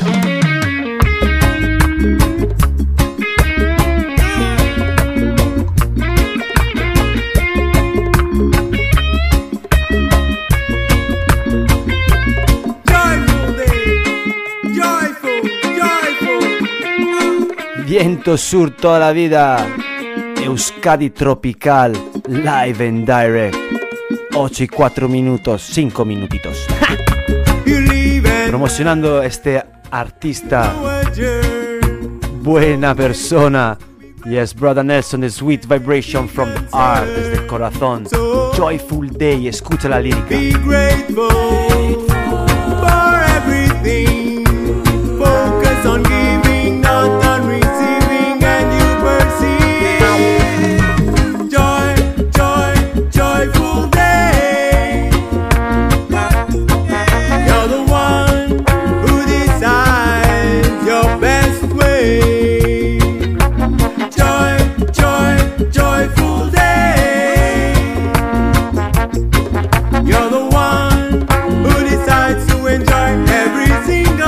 Viento Sur toda la vida. Euskadi Tropical. Live and direct. 8 y 4 minutos. 5 minutitos. Promocionando este artista. Buena persona. Yes, Brother Nelson, the Sweet Vibration from the Heart. Desde el corazón. Joyful Day. Escucha la lírica. Be grateful for everything. Focus on giving, not on receiving, and you perceive joy, joy, joyful day. You're the one who decides your best way. Joy, joy, joyful day. You're the one who decides to enjoy every single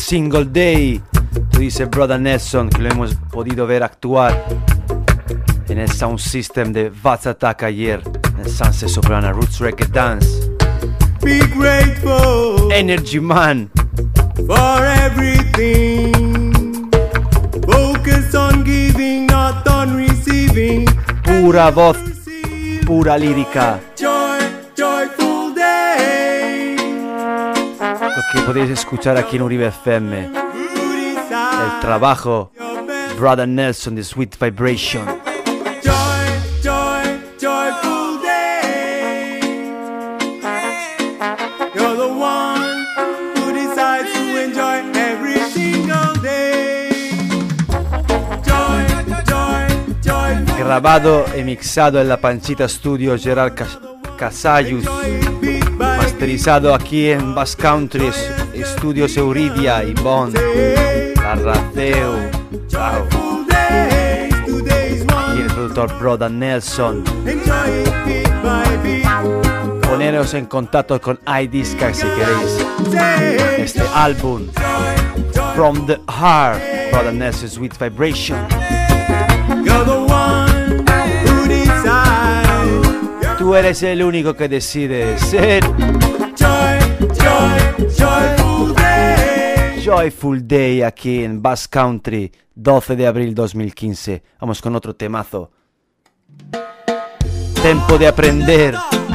Single Day, lo dice Brother Nelson, que lo hemos podido ver actuar en el sound system de Vaz Attack ayer, en el Sunset Soprano Roots Reggae Dance. Be grateful, Energy Man, for everything. Focus on giving, not on receiving. pura voz, pura lírica. Joy, joyful day. Lo que podéis escuchar aquí en Uribe FM, el trabajo Brother Nelson de Sweet Vibration. Joy, joy, joyful day. You're the one who decides to enjoy every single day. Joy, joy, joyful. Grabado y mixado en la Panchita Studio Gerard Casayus, masterizado aquí en Bass Country Estudios Euridia y Bonn, Carraceu, wow. Aquí el productor Brother Nelson. Poneros en contacto con iDisca si queréis este álbum From the Heart, Brother Nelson Sweet Vibration. Tú eres el único que decide ser Joyful Day aquí en Bass Country, 12 de abril 2015. Vamos con otro temazo. Tiempo de aprender.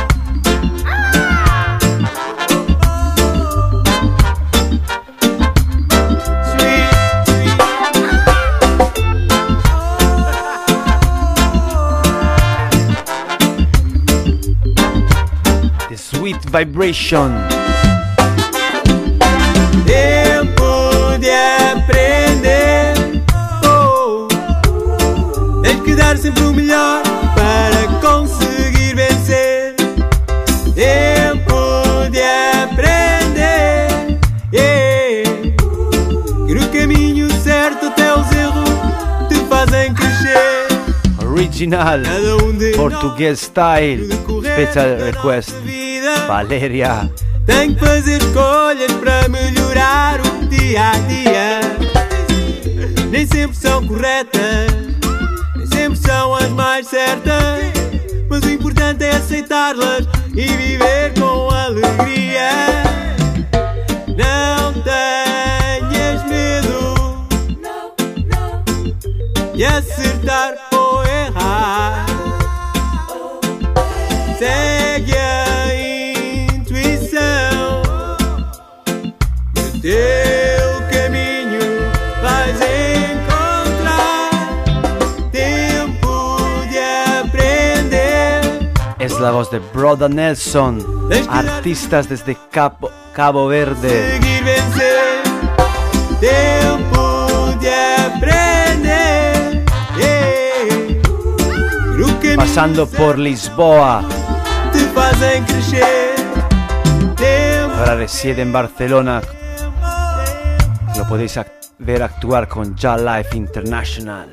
The Sweet Vibration. Tempo de aprender, oh, tens que dar sempre o melhor para conseguir vencer. Tempo de aprender, yeah, que no caminho certo até os erros te fazem crescer. Original Portuguese Style Special Request Valeria. Tenho que fazer escolhas para melhorar o dia a dia. Nem sempre são corretas, nem sempre são as mais certas, mas o importante é aceitá-las e viver com alegria. Não tenhas medo de acertar ou errar. Segue a intuição, o teu caminho vais encontrar. Tempo de aprender. Es la voz de Brother Nelson, artistas desde Cabo Verde. Seguir vencer. Tempo de aprender, yeah. Pasando por Lisboa. Te fazem crescer. Ahora reside en Barcelona. Lo podéis ver actuar con Ja Life International.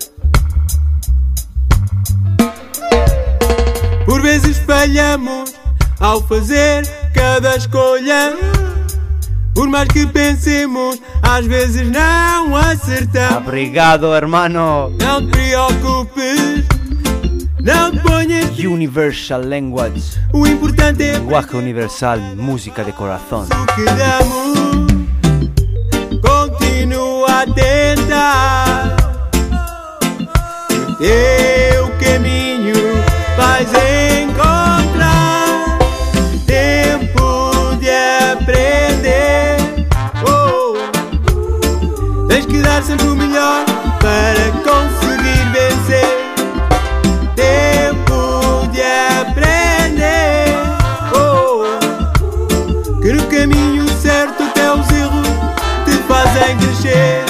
Por vezes falhamos ao fazer cada escolha. Por mais que pensemos, às vezes não acertamos. Obrigado, hermano. Não te preocupes, não te ponhas. Universal Language. O importante é lenguaje universal, música de corazón. o que damos. Continua a tentar. O teu caminho vais encontrar. Tempo de aprender, oh, tens que dar sempre o melhor para conseguir vencer. Tempo de aprender, oh, que no caminho certo até os erros te fazem crescer.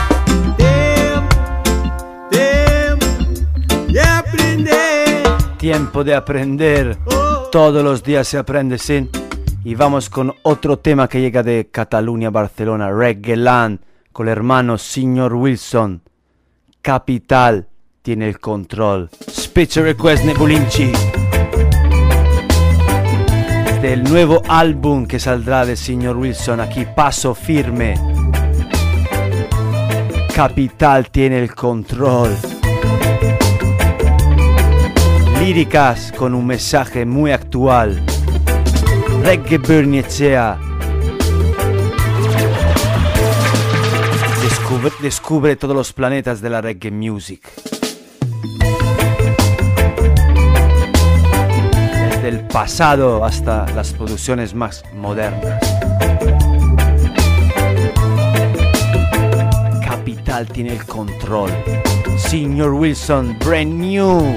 Tiempo de aprender. Todos los días se aprende, sí. Y vamos con otro tema que llega de Cataluña, Barcelona, Reggae Land, con el hermano Signor Wilson. Capital tiene el control. Special Request Nebulinci. Del nuevo álbum que saldrá de Signor Wilson, aquí Paso Firme. Capital tiene el control. Líricas con un mensaje muy actual. Reggae Bernicea. Descubre todos los planetas de la reggae music. Desde el pasado hasta las producciones más modernas. Capital tiene el control. Señor Wilson, brand new.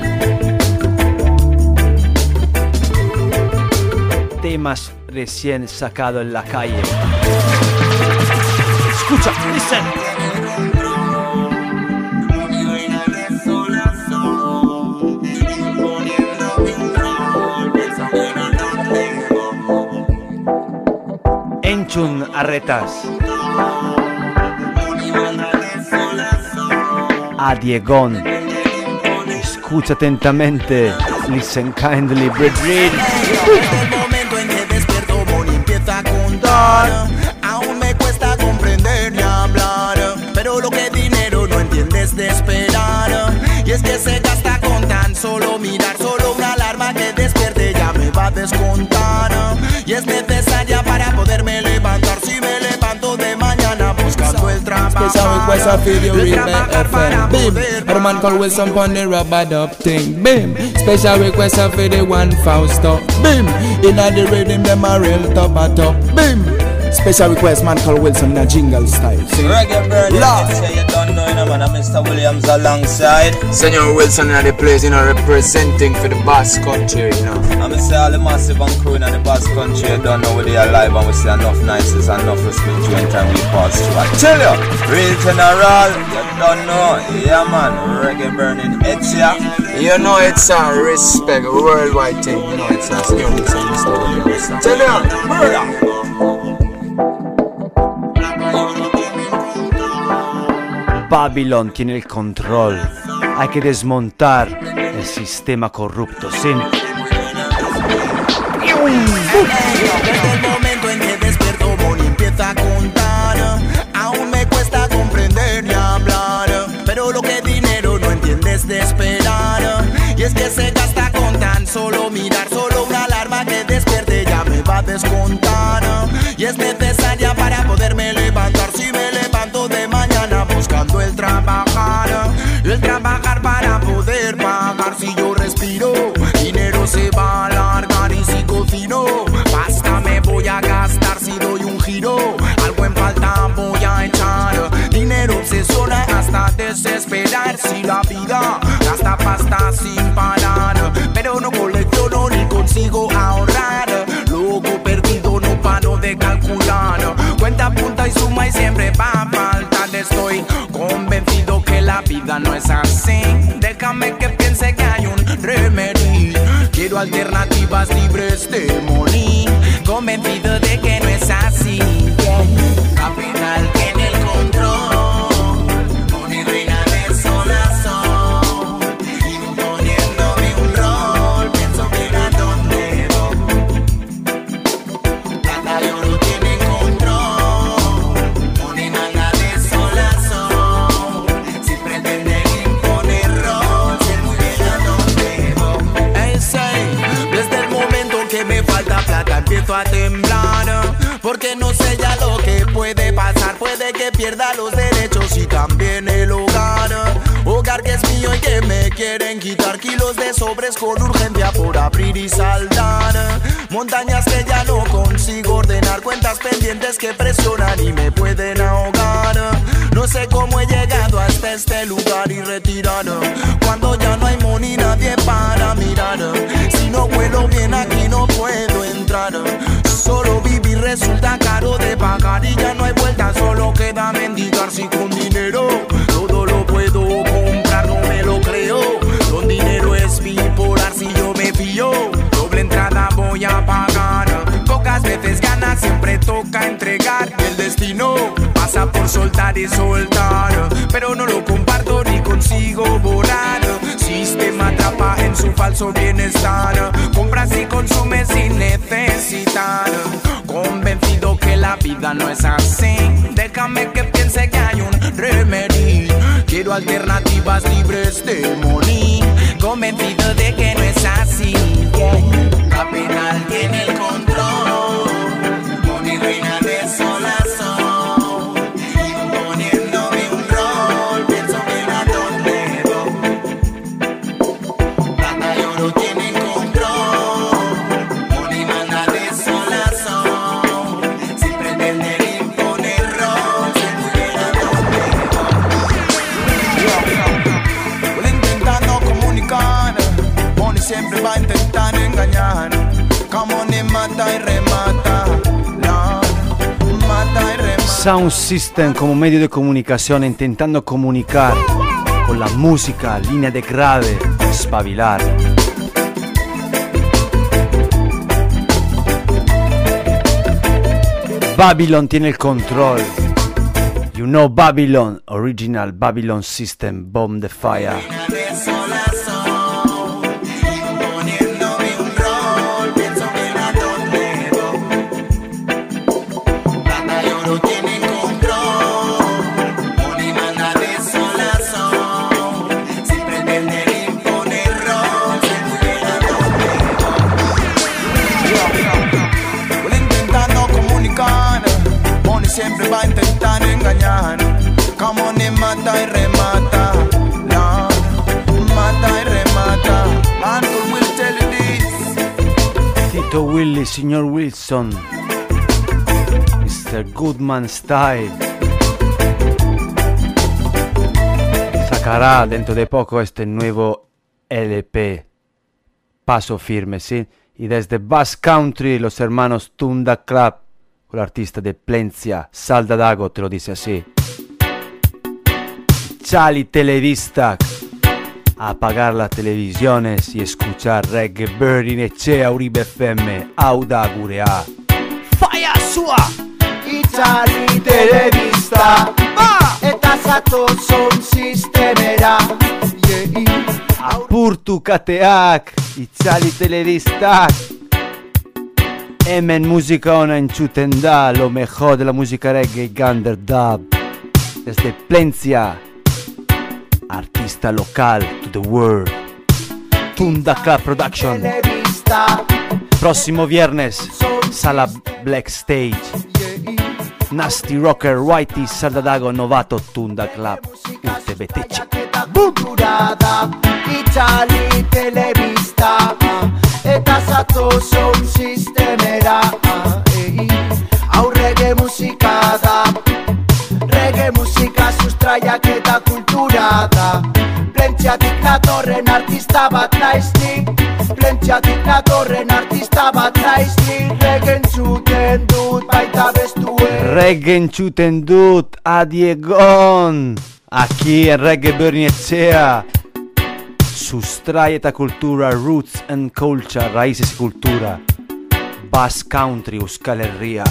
Temas recién sacados en la calle. Escucha, listen. Enchun Arretas. A Diegón. Escucha atentamente. Listen kindly, breathe. El momento en que despierto, Bonnie empieza a contar. Aún me cuesta comprender ni hablar, pero lo que dinero no entiendes de esperar. Y es que se gasta con tan solo mirar. Solo una alarma que despierte ya me va a descontar. Y es necesaria para poderme levantar. Si me levanto de mañana buscando el trabajo. Special request of video read by FM. Bim, a man called Wilson pon the rubber dub thing. Bim, special request of the one Fausto. Bim, inna the rhythm them a real top a top. Bim. Special request, man called Wilson in a jingle style. See? Reggae Burning, you don't know, you know, man, Mr. Williams alongside Senor Wilson in the place, you know, representing for the Basque country, you know. I'm say all the massive and crew in the Basque country, you don't know where they are live, and we see enough niceness and enough respect during time we pass through. I tell you, real general, you don't know, yeah man, Reggae Burning, it's ya. You know it's a respect, worldwide thing, you know it's a Senor Wilson, Mr. Williams. Tell you, brother. Babylon tiene el control. Hay que desmontar el sistema corrupto. Sin... Desde el momento en que despierto, Bonnie empieza a contar. Aún me cuesta comprender ni hablar, pero lo que dinero no entiendes de esperar. Y es que se gasta con tan solo mirar. Solo una alarma que despierte ya me va a descontar. Y es necesaria para poderme levantar. Si me levanto de mañana buscando el trabajar para poder pagar. Si yo respiro, dinero se va a alargar. Y si cocino, pasta me voy a gastar. Si doy un giro, algo en falta voy a echar. Dinero obsesiona hasta desesperar. Si la vida gasta pasta sin parar, pero no colecciono ni consigo ahorrar. Loco perdido, no paro de calcular. Cuenta, punta y suma y siempre va a faltar. Estoy convencido que la vida no es así. Déjame que piense que hay un remedio. Quiero alternativas libres de morir. Convencido de que no es así. Capital tiene el control. Bonnie reina de sol a sol. Imponiéndome un rol. Pienso ver a dónde voy. Plata y oro tienen control. Bonnie manga de sol a sol. Si pretenden imponer rol, sé muy bien a dónde voy. Hey, say, desde el momento que me falta plata empiezo a temblar. Porque no sé ya lo que puede pasar. Puede que pierda los derechos y también el hogar. Hogar que es mío y que me quieren quitar. Kilos de sobres con urgencia por abrir y saldar. Montañas que ya no consigo ordenar. Cuentas pendientes que presionan y me pueden ahogar. No sé cómo he llegado hasta este lugar y retirar. Cuando ya no hay money nadie para mirar. Si no vuelo bien aquí no puedo entrar. Solo vivir resulta caro de pagar y ya no hay vuelta, solo queda mendigar. Si con dinero todo lo puedo comprar, no me lo creo. Con dinero es bipolar, si yo me fío, doble entrada voy a pagar. Pocas veces ganas, siempre toca entregar. Y el destino pasa por soltar y soltar, pero no lo comparto ni consigo borrar. Sistema atrapa en su falso bienestar. Compras y consumes sin necesitar. Convencido que la vida no es así. Déjame que piense que hay un remedio. Quiero alternativas libres de money, convencido de que no es así. Capital tiene el control, money reina de sol a sol, imponiéndome un rol, pienso que la tolero. Plata y oro tienen control, money manda de sol a sol, sin pretender imponer rol, se pudiera tolero. Intentando comunicar, money siempre va a intentar engañar. Como ni mata y remata, no, mata y remata. Sound System como medio de comunicación, intentando comunicar con la música, línea de grave, espabilar. Babylon tiene el control. You know Babylon, original Babylon System, bomb the fire. Siempre va a intentar engañar, como ni mata y remata, no, mata y remata. Uncle will tell you this. Tito Willy, Señor Wilson, Mr. Goodman Style. Sacará dentro de poco este nuevo LP, Paso Firme, ¿sí? Y desde Bass Country, los hermanos Tunda Club, el artista de Plencia, Salda Dago, te lo dice así. Chali Televista, a apagar las televisiones y escuchar Reggae Burning Echea Uribe FM, Auda Gurea. Fire sua! Chali Televista, eta zato son sistemera. Apurtu Kateak, Chali Televista. Emen música ona enchutenda, lo mejor de la música reggae Gander Dub. Desde Plencia, artista local to the world. Tunda Club Production. Próximo viernes, Sala Black Stage. Nasty Rocker, Whitey, Sardadago, Novato, Tunda Club. UTBTC. Italy Televista, eta zato son sistemera. Hau reggae musika da, reggae musika sustraiak eta kultura da. Plentziatik natorren artista bat naiz ni, plentziatik natorren artista bat naiz ni. Reggae entzuten dut baita bestuen, reggae entzuten dut adiegon. Aquí en Reggae Burning Echea. Sustrai eta cultura, roots and culture, raíces y cultura. Bass Country, Euskal Herria.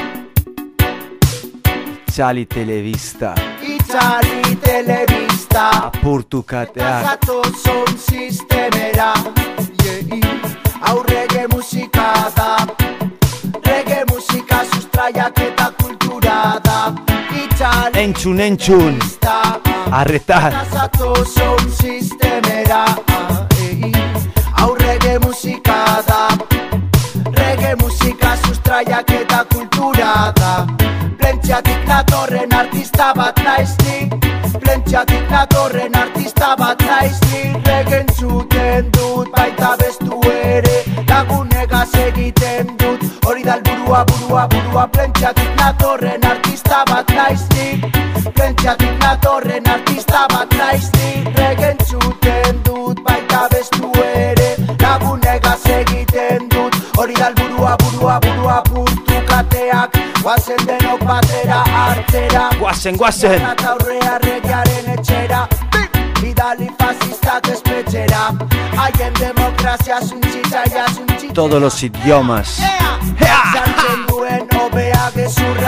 Chali Televista. Chali Televista. Apurtu Kateak. Zato son sistemera. Hau reggae musika da, reggae musika sustraiak eta kultura da. Entzun, entzun. Arretar. Zato son sistemera. Hau reggae musika da, reggae musika sustraiak eta kultura da. Plentziatik natorren artista bat naiz ni, plentziatik natorren artista bat naiz ni. Reggae entzuten dut baita bestu ere, lagunegaz egiten dut. Hori da burua, burua, burua. Plentziatik natorren artista bat naiz ni, plentziatik natorren artista bat naiz ni. Reggae entzuten dut baita bestu ere, lagunegaz egiten dut. Hori da burua, burua, burua. Puntu kateak, guazen denok batera artera. Guazen, guazen. Eta aurrea regiaren etxera, bidali fascistak espetxera. Haien demokrazia zuntzita, todos los idiomas. Sartzen duen obea gezurra,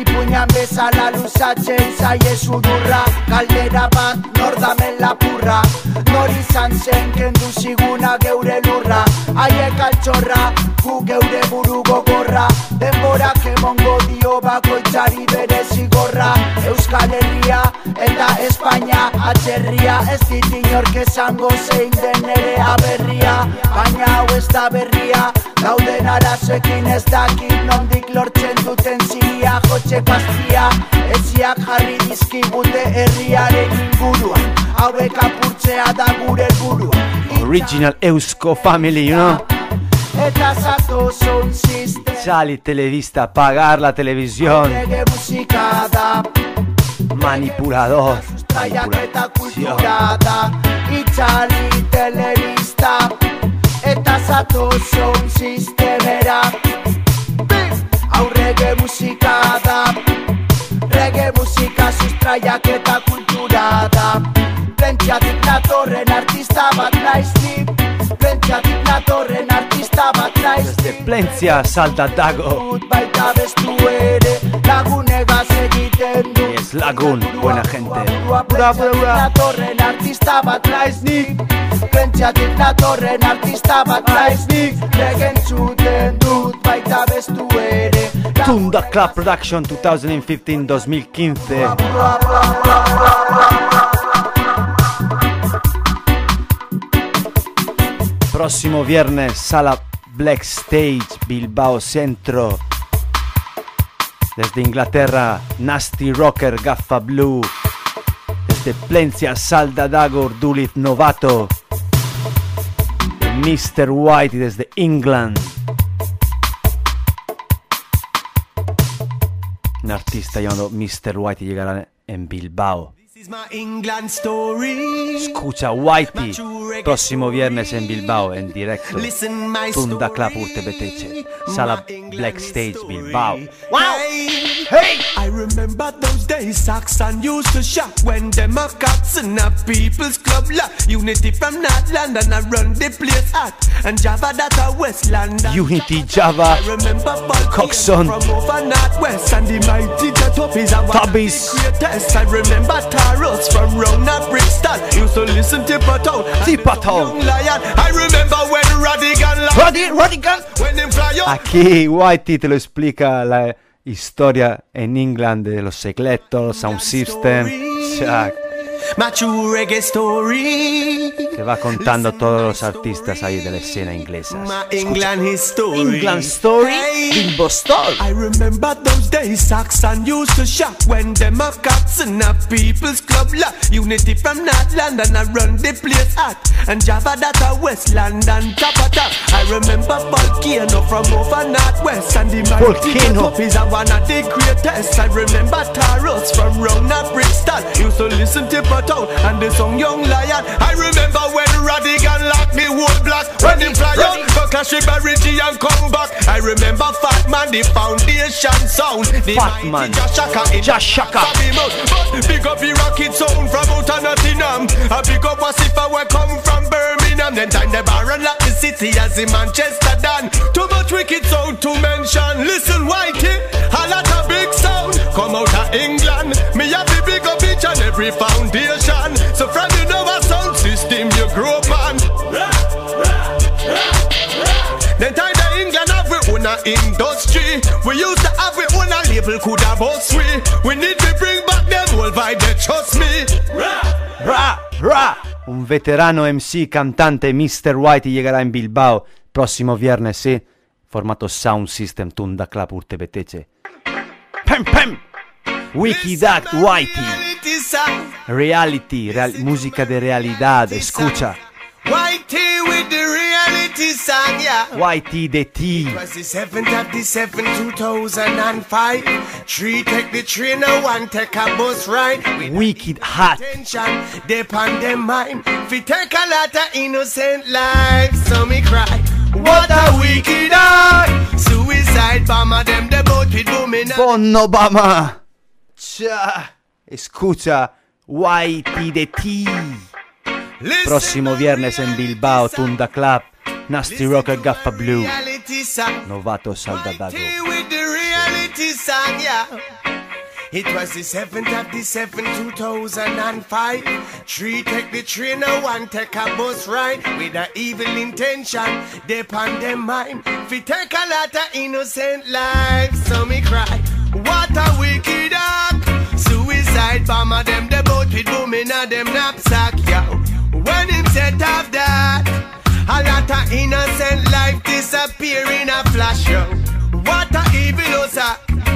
Ipuñan bezala luzatzen zaie sudurra. Galdera bat nor damen lapurra, nor izan zen kendu ziguna geure lurra. Haiek altxorra, gu geure buru gogorra. Denborak emongo dio bakoitzari bere zigorra. Euskal Herria eta Espainia atzerria, ez dit inork esango zein den ere aberria. Baina hau ez da berria, dauden arazoekin ez dakit nondik lortzen duten ziria. Jotxe pastria, eziak jarri dizkigute herriaren inguruan, hauek apurtzea da gure helburua. Original Eusko Family, you know? Eta zatoz un sistema, Sali televista, pagar la televisión, reggae musika da, manipulador, eta kultura da. Itzali telebista, eta zatoz un sistemera. Hau reggae musika da, reggae musika sustraiak eta kultura da. Plentziatik natorren artista bat naiz ni, plentziatik natorren artista bat naiz ni. Plentzia Salda Dago. Baita bestu ere, lagunegaz egiten du. Es Lagun, buena gente. Plentziatik natorren artista bat naiz ni, plentziatik natorren artista bat naiz ni. Regen zuten dut baita bestu ere. Tunda Club Production 2015-2015. Próximo viernes, Sala Black Stage, Bilbao Centro. Desde Inglaterra, Nasty Rocker, Gaffa Blue. Desde Plenzia, Salda Dagor, Dulith Novato. Mr. White desde England. Un artista llamado Mr. White llegará en Bilbao. Escucha Whitey, próximo viernes en Bilbao, en directo. Tunda Club Urtebetece, Sala Black Stage, Bilbao. Wow! Hey! I remember those days Saxon used to shop when them a cats in a people's club la. Unity from North London, I run the place hot. And Java that a West London. Unity, Java, Coxon, from over Northwest, and the mighty Tubbies. I remember Taros from round at Brixton. Used to listen to Pato. I remember when Radigan when them fly up. Aquí Whitey te lo explica la historia en England de los Secletos, Sound System. Se va contando todos los artistas ahí de la escena inglesa. England Story. Bimbo Story. I remember those days Saxon used to shop when them a cats in a people's club la. Unity from North London, I run the place hot. And Java that a West London top of top. I remember Volcano from over Northwest, and the mighty Tubbies are one of the greatest. I remember Taros from round at Brixton. Used to listen to Pato and the song Young Lion. I remember when Radigan locked me wood block. When him fly out, go clash with Barigi and come back. I remember Fat Man, the foundation sound. The Fat Man, Josh Shaka. Big up the rocket sound from out of Nottingham. A big up Wasifa where come from Birmingham. Then time the Baron lock the city as in Manchester done. Too much wicked sound to mention. Listen Whitey, a lot of big sound come out of England. Me have the big up each and every foundation. So from you know a sound system you grow up on. Then time the England have we own a industry. We used to have we own a label could have us we need to bring back them whole vibe, they trust me. Un veterano MC cantante, Mr. Whitey, llegará en Bilbao próximo viernes, sí. Formato Sound System, Tunda Club Urtebetece. Pem pem. Wicked Act Whitey. Reality, música de realidad, escucha. Whitey with the reality song, yeah. Whitey de T. It was the 7th of December 2005. 3 take the train, no 1 take a bus ride. Wicked Hot. Attention, they on them mind. Fi take a lot of innocent lives, so me cry. What a wicked eye. Suicide bomber, them the boat with booming. Von Obama. Escucha, Whitey de T. Próximo viernes en Bilbao, Tunda Club, Nasty Rocker, Gaffa Blue, Novato Salda Dago. It was the 7th of December 2005. 3 take the train and 1 take a bus ride. With a evil intention, they on them mind. Fi take a lot of innocent lives. So me cry, what a wicked act. Suicide bomber them, the boat with booming at them knapsack, yo. When him set off that, a lot of innocent life disappear in a flash, yo. What a evil osa.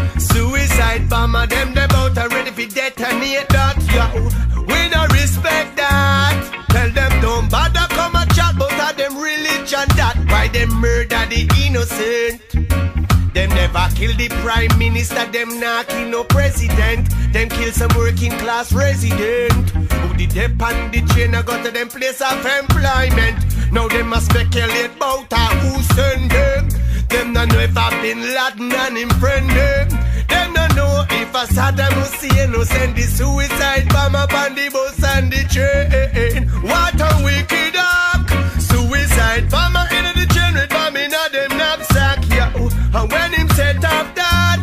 Suicide bomber them, the boat are ready for detonate that, yo. We don't respect that. Tell them don't bother come and chat about them religion, that why them murder the innocent. Them never kill the prime minister, them not kill no president. Them kill some working class resident. Who did they pan the chain and go to them place of employment. Now them must speculate about who send them. Them not know if I've been Laden and him friend them. Them not know if a Saddam Hussein who send the suicide bomb up on the bus and the train. What a wicked act. Suicide bomber in the train with bomb in a them knapsack, yo. And when him set up that,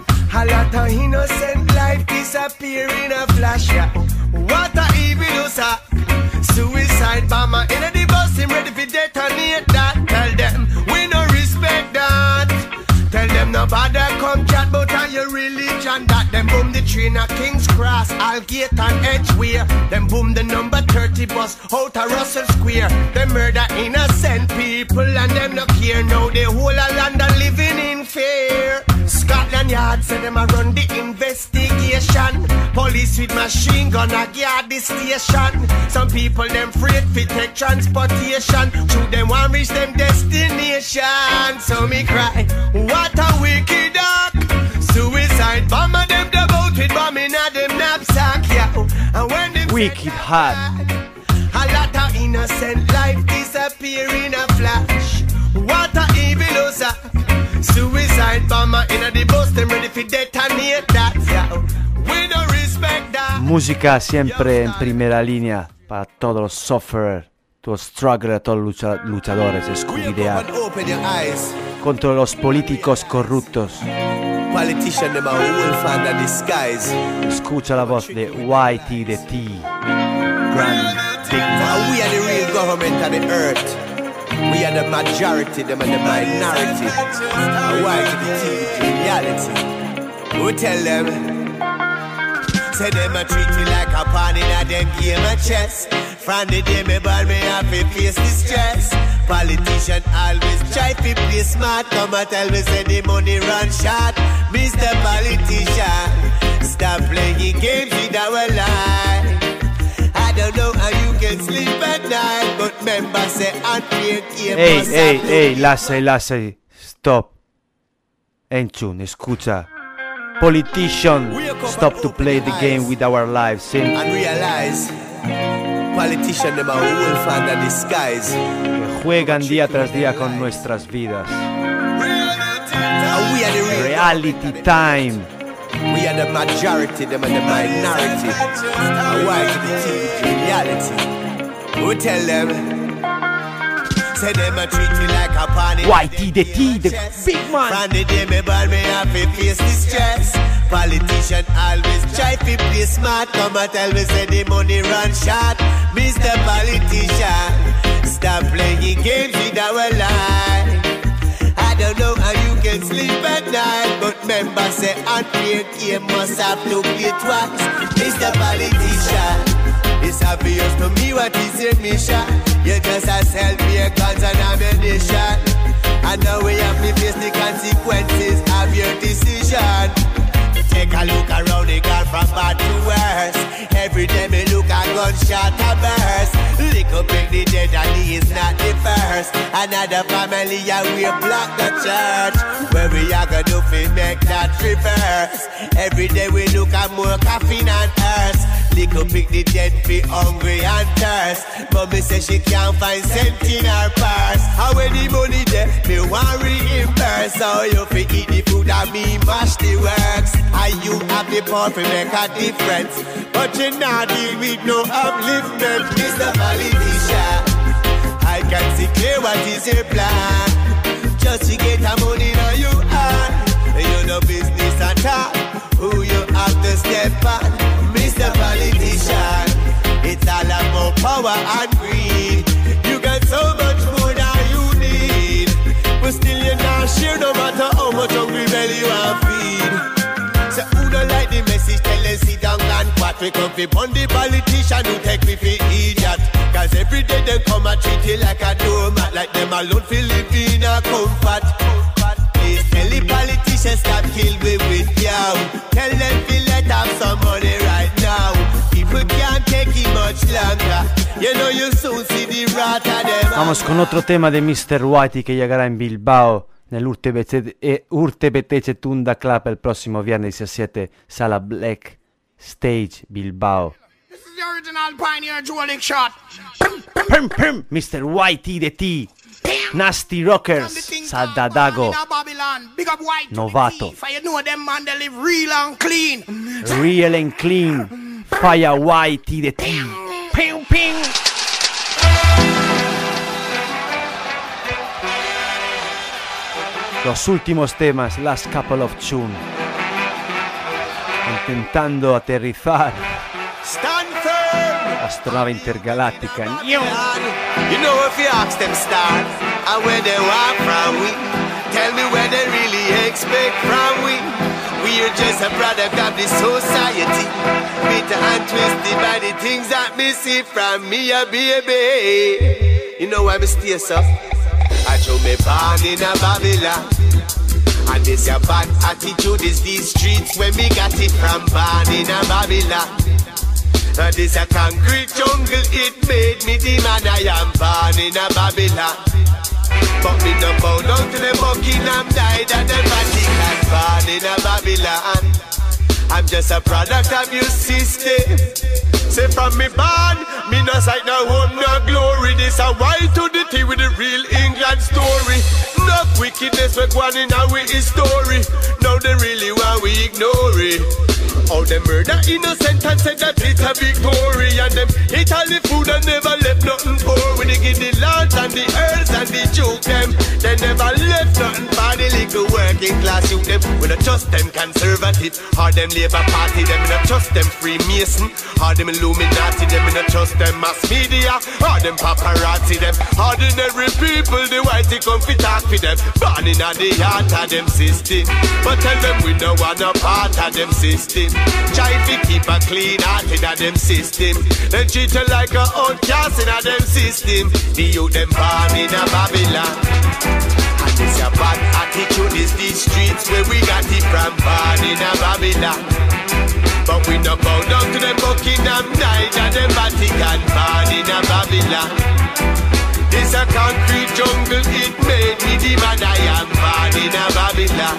a lot of innocent life disappear in a flash, yo. What a evil osa. Suicide bomber in the bus, him ready for detonate that. Tell them we no respect that. Tell them no bother come chat about your religion. That them boom the train at King's Cross, Aldgate and Edgeware. Them boom the number 30 bus out of Russell Square. Them murder innocent people and them no care. Now the whole of London living in fear. Scotland Yard said them a run the investigation. Police with machine gun a guard the station. Some people them afraid fi take transportation. Through them want reach them destination. So me cry, what a wicked act. Suicide bomber them the boat with bombing at them knapsack, yo. And when them wicked hot, a lot of innocent life disappear in a flash. What a evil osa. Suicide bomber in the bus, them ready for detonate that, yo. We don't respect that. Música siempre en primera línea para todos los sufferers, todos los strugglers, todos los luchadores, escudidear contra los políticos corruptos. Politician them a wolf under disguise. Escucha la voz de YT the T. Grand Big Man. We are the real government of the earth. We are the majority, them are the minority. Why to the T reality? We tell them, say them a treat me like a pawn in a them game of chess. From the day me ball, me have to face the stress. Politician always try to play smart. Come and tell me say the money run short. Mr. Politician, stop playing games with our life. I don't know how you can sleep at night, but members say unfair game. Hey, Lassie, stop. Enchun, escucha. Politician, stop to play the game with our lives. And realize, politician them a wolf under disguise. Que juegan día tras día con nuestras vidas. Reality time. We are the majority, them are the minority. Why to the TV reality? We tell them, say them a treat me like a pawn in YT the T, the big man. From the day me ball, me have to face the stress. Politician always try to play smart. Come and tell me say the money run short. Mr. Politician, stop playing games with our life. I don't know how you can sleep at night, but members say unfair game must have to play twice. Mr. Politician, it's obvious to me what is your mission. You just a self-made guns and ammunition. And now we have to face the consequences of your decision. Take a look around the gun from bad to worse. Every day me look a gunshot a burst. Lick up in the dead and he is not the first. Another family and we block the church. Where we are gonna do fi make that reverse. Every day we look at more caffeine and earth. Lick up in the dead fi hungry and thirst. Mommy say she can't find cent in her purse. How when the money there, me want reimburse. How you fi eat the food and me mash the works. And you have the power to make a difference, but you not deal with no upliftment. Mr. Politician, I can see clear what is your plan. Just to get the money now you earn. You no business at all. Who you have to step on, Mr. Politician. It's all about power and greed. You got so much more than you need, but still you're not share no matter how much hungry belly you have feed. So who don't like the message, tell them sit down and what. We come fi pun the politician who take me for idiot. Cause every day they come and treat you like a doormat, like them alone fi live in a comfort. Please tell the politicians stop kill me with you. Tell them fi let have some money right now. People can't take it much longer. You know you soon see the wrath of them. Vamos con otro tema de Mr. Whitey que llegará en Bilbao nell'Urte Tunda Club el próximo viernes 17, Sala Black Stage, Bilbao. This is the original Pioneer Jewel shot. Mr. Whitey de T, Nasty Rockers, Sadadago, Novato, You know them man they live real and clean. Real and Clean, Fire Whitey de T. Ping ping. Los últimos temas, last couple of tunes, intentando aterrizar astronave intergaláctica. You know if you ask them stars and where they want from we, tell me where they really expect from we. We are just a product of the society, bitter and twisted by the things that me see from me a baby. You know why me stay so? I show me born in a Babylon, and this your bad attitude is these streets where me got it from. Born in a Babylon, and this a concrete jungle, it made me the man I am. Born in a Babylon, but me no bow down to the Buckingham died and the Vatican. Born in a Babylon, I'm just a product of your system. Say from me born, me no sight no home no glory. This a white to the T with the real England story. Enough wickedness we go on in our story. Now they really want we ignore it. All them murder innocent and said that it's a victory. And them eat all the food and never left nothing poor. When they give the lands and the earls and the joke them, they never left nothing for the little working class youth them. We don't trust them conservative or them Labour Party. Them we don't trust them Freemason or them Illuminati. Them we don't trust them mass media or them paparazzi. Them ordinary people, the whitey come fi talk for them. Born in the heart of them system, but tell them we don't want no part of them system. Try to keep a clean heart in a them system. Then treat you like a outcast in a them system. The youth them born in a Babylon, and this your bad attitude is these streets where we got it from. Born in a Babylon, but we no bow down to the Buckingham died and the Vatican. Born in a Babylon, this a concrete jungle, it made me the man I am. Born in a Babylon,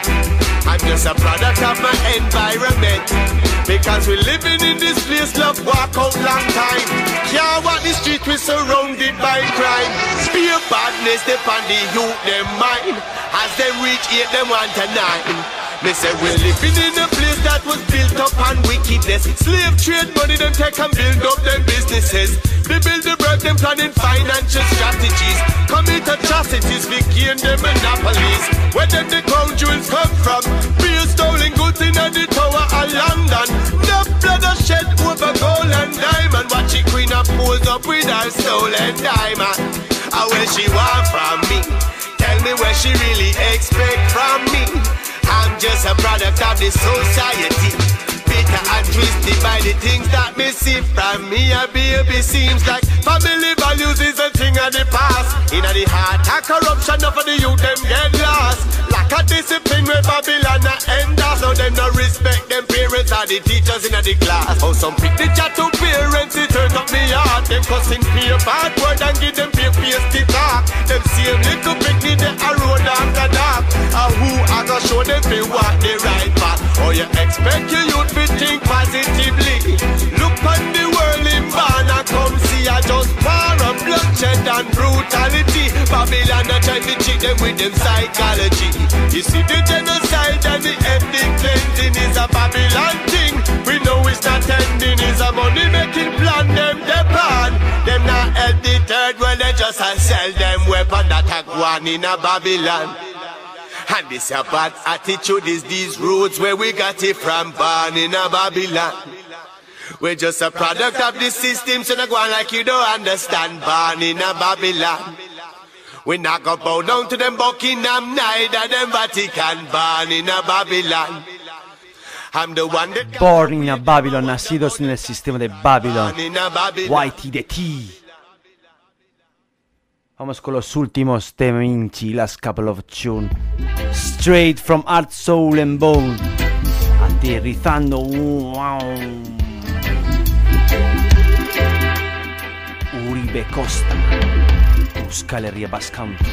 I'm just a product of my environment. Because we living in this place, love walk out long time. Can't walk the street, we surrounded by crime. Spear badness, they on the youth, them mind. As they reach 8, them want to 9. Me say we're living in a place that was built up on wickedness. Slave trade money, them take and build up them businesses. They build the bread, them planning financial strategies. Commit atrocities, we gain them monopolies. Where them the crown jewels come from? Beer stolen goods in the Tower of London. The blood of shed over gold and diamond. Watch the queen up pose up with her stolen diamond. How where she want from me? Tell me where she really expect from me. I'm just a product of the society, bitter and twisted by the things that me see from me. A baby seems like family values is a thing of the past. In the heart of corruption, of the youth them get lost. Lack of discipline where Babylon end us. So them no respect them parents or the teachers in the class. How some pick the chat to parents, it hurt up me heart. Them cussing peer bad word and give them peer face to talk. Them same little picnic they a road after dark. Who I go show them fi walk the right path? Or you expect your youth to think positively? Look on the world in ban and come see I just war of bloodshed and brutality. Babylon a try to cheat them with them psychology. You see the genocide and the ethnic cleansing is a Babylon thing. We know it's not ending, it's a money making plan. Them depend, them not help the third world, they just a sell them weapon that a go on in a Babylon. And this a bad attitude is these roots where we got it from, born in a Babylon. We're just a product of the system, so not go on like you don't understand, born in a Babylon. We not go bow down to them Buckingham, neither them Vatican, born in a Babylon. I'm the one that Born in a Babylon, nacidos en el sistema de Babylon. Whitey the T. Vamos con los últimos teminchi, last couple of tunes. Straight from Heart, Soul and Bone. Aterrizando. Wow. Uribe Costa. Buscale Riebas County.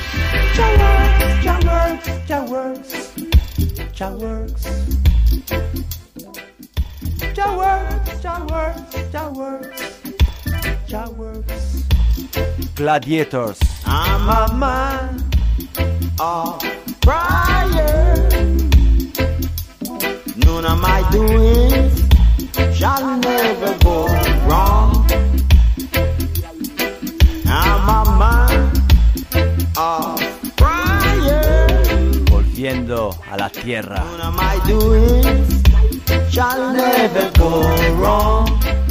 Gladiators. I'm a man of prayer. None of my doings shall never go wrong. I'm a man of prayer. Volviendo a la tierra. None of my doings shall never go wrong.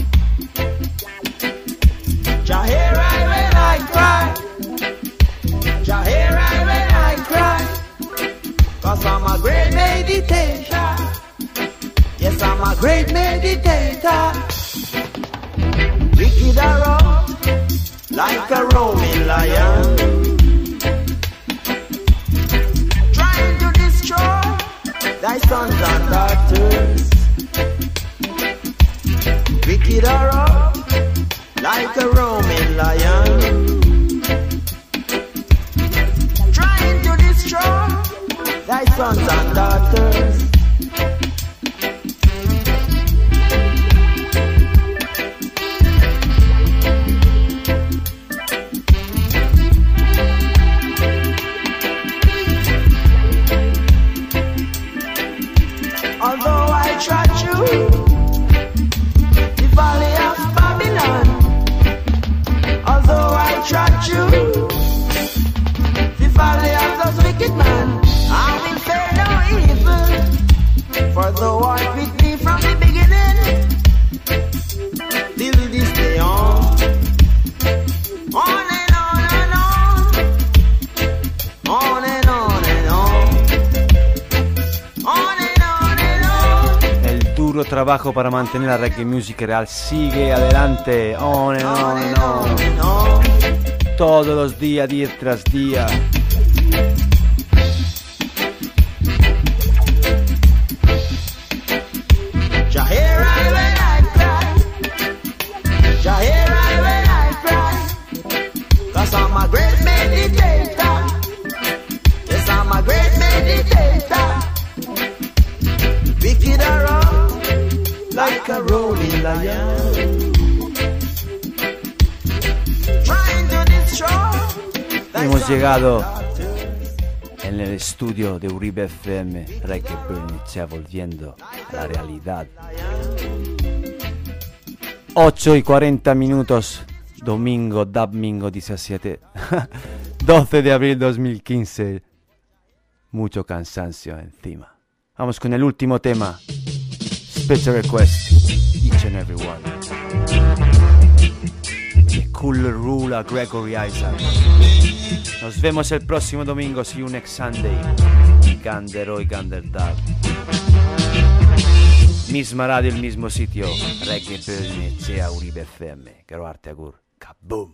Jah hear I when I cry. Jah hear I when I cry. 'Cause I'm a great meditator. Yes, I'm a great meditator. Wicked around like a roaming lion, trying to destroy thy sons and daughters. Wicked around like a roaming lion, trying to destroy thy sons and daughters. Although I trod you, the valley of Babylon. Although I trod you, the valley of those wicked men, I will fear no evil. For thou art with me from the beginning till this day on. On and on and on. On and on and on. On and on and on. El duro trabajo para mantener la reggae music real sigue adelante. On and on and on. Todos los días, día tras día. Jah hear I when I cry. Jah hear I when I cry. 'Cause I'm a great meditator. Yes, I'm a great meditator. Wicked around like a rolling lion, trying to destroy. Hemos llegado en el estudio de Uribe FM. Reggae Burning se volviendo a la realidad. 8:40, domingo, domingo 17, 12 de abril 2015. Mucho cansancio encima. Vamos con el último tema. Special request, each and every one. The Cool Ruler Gregory Isaac. Nos vemos el próximo domingo. See you next Sunday. Gander Hoy, Gander Dub. Misma radio, el mismo sitio. Reggae Burning, sea Uribe FM. Gero arte agur. Kaboom.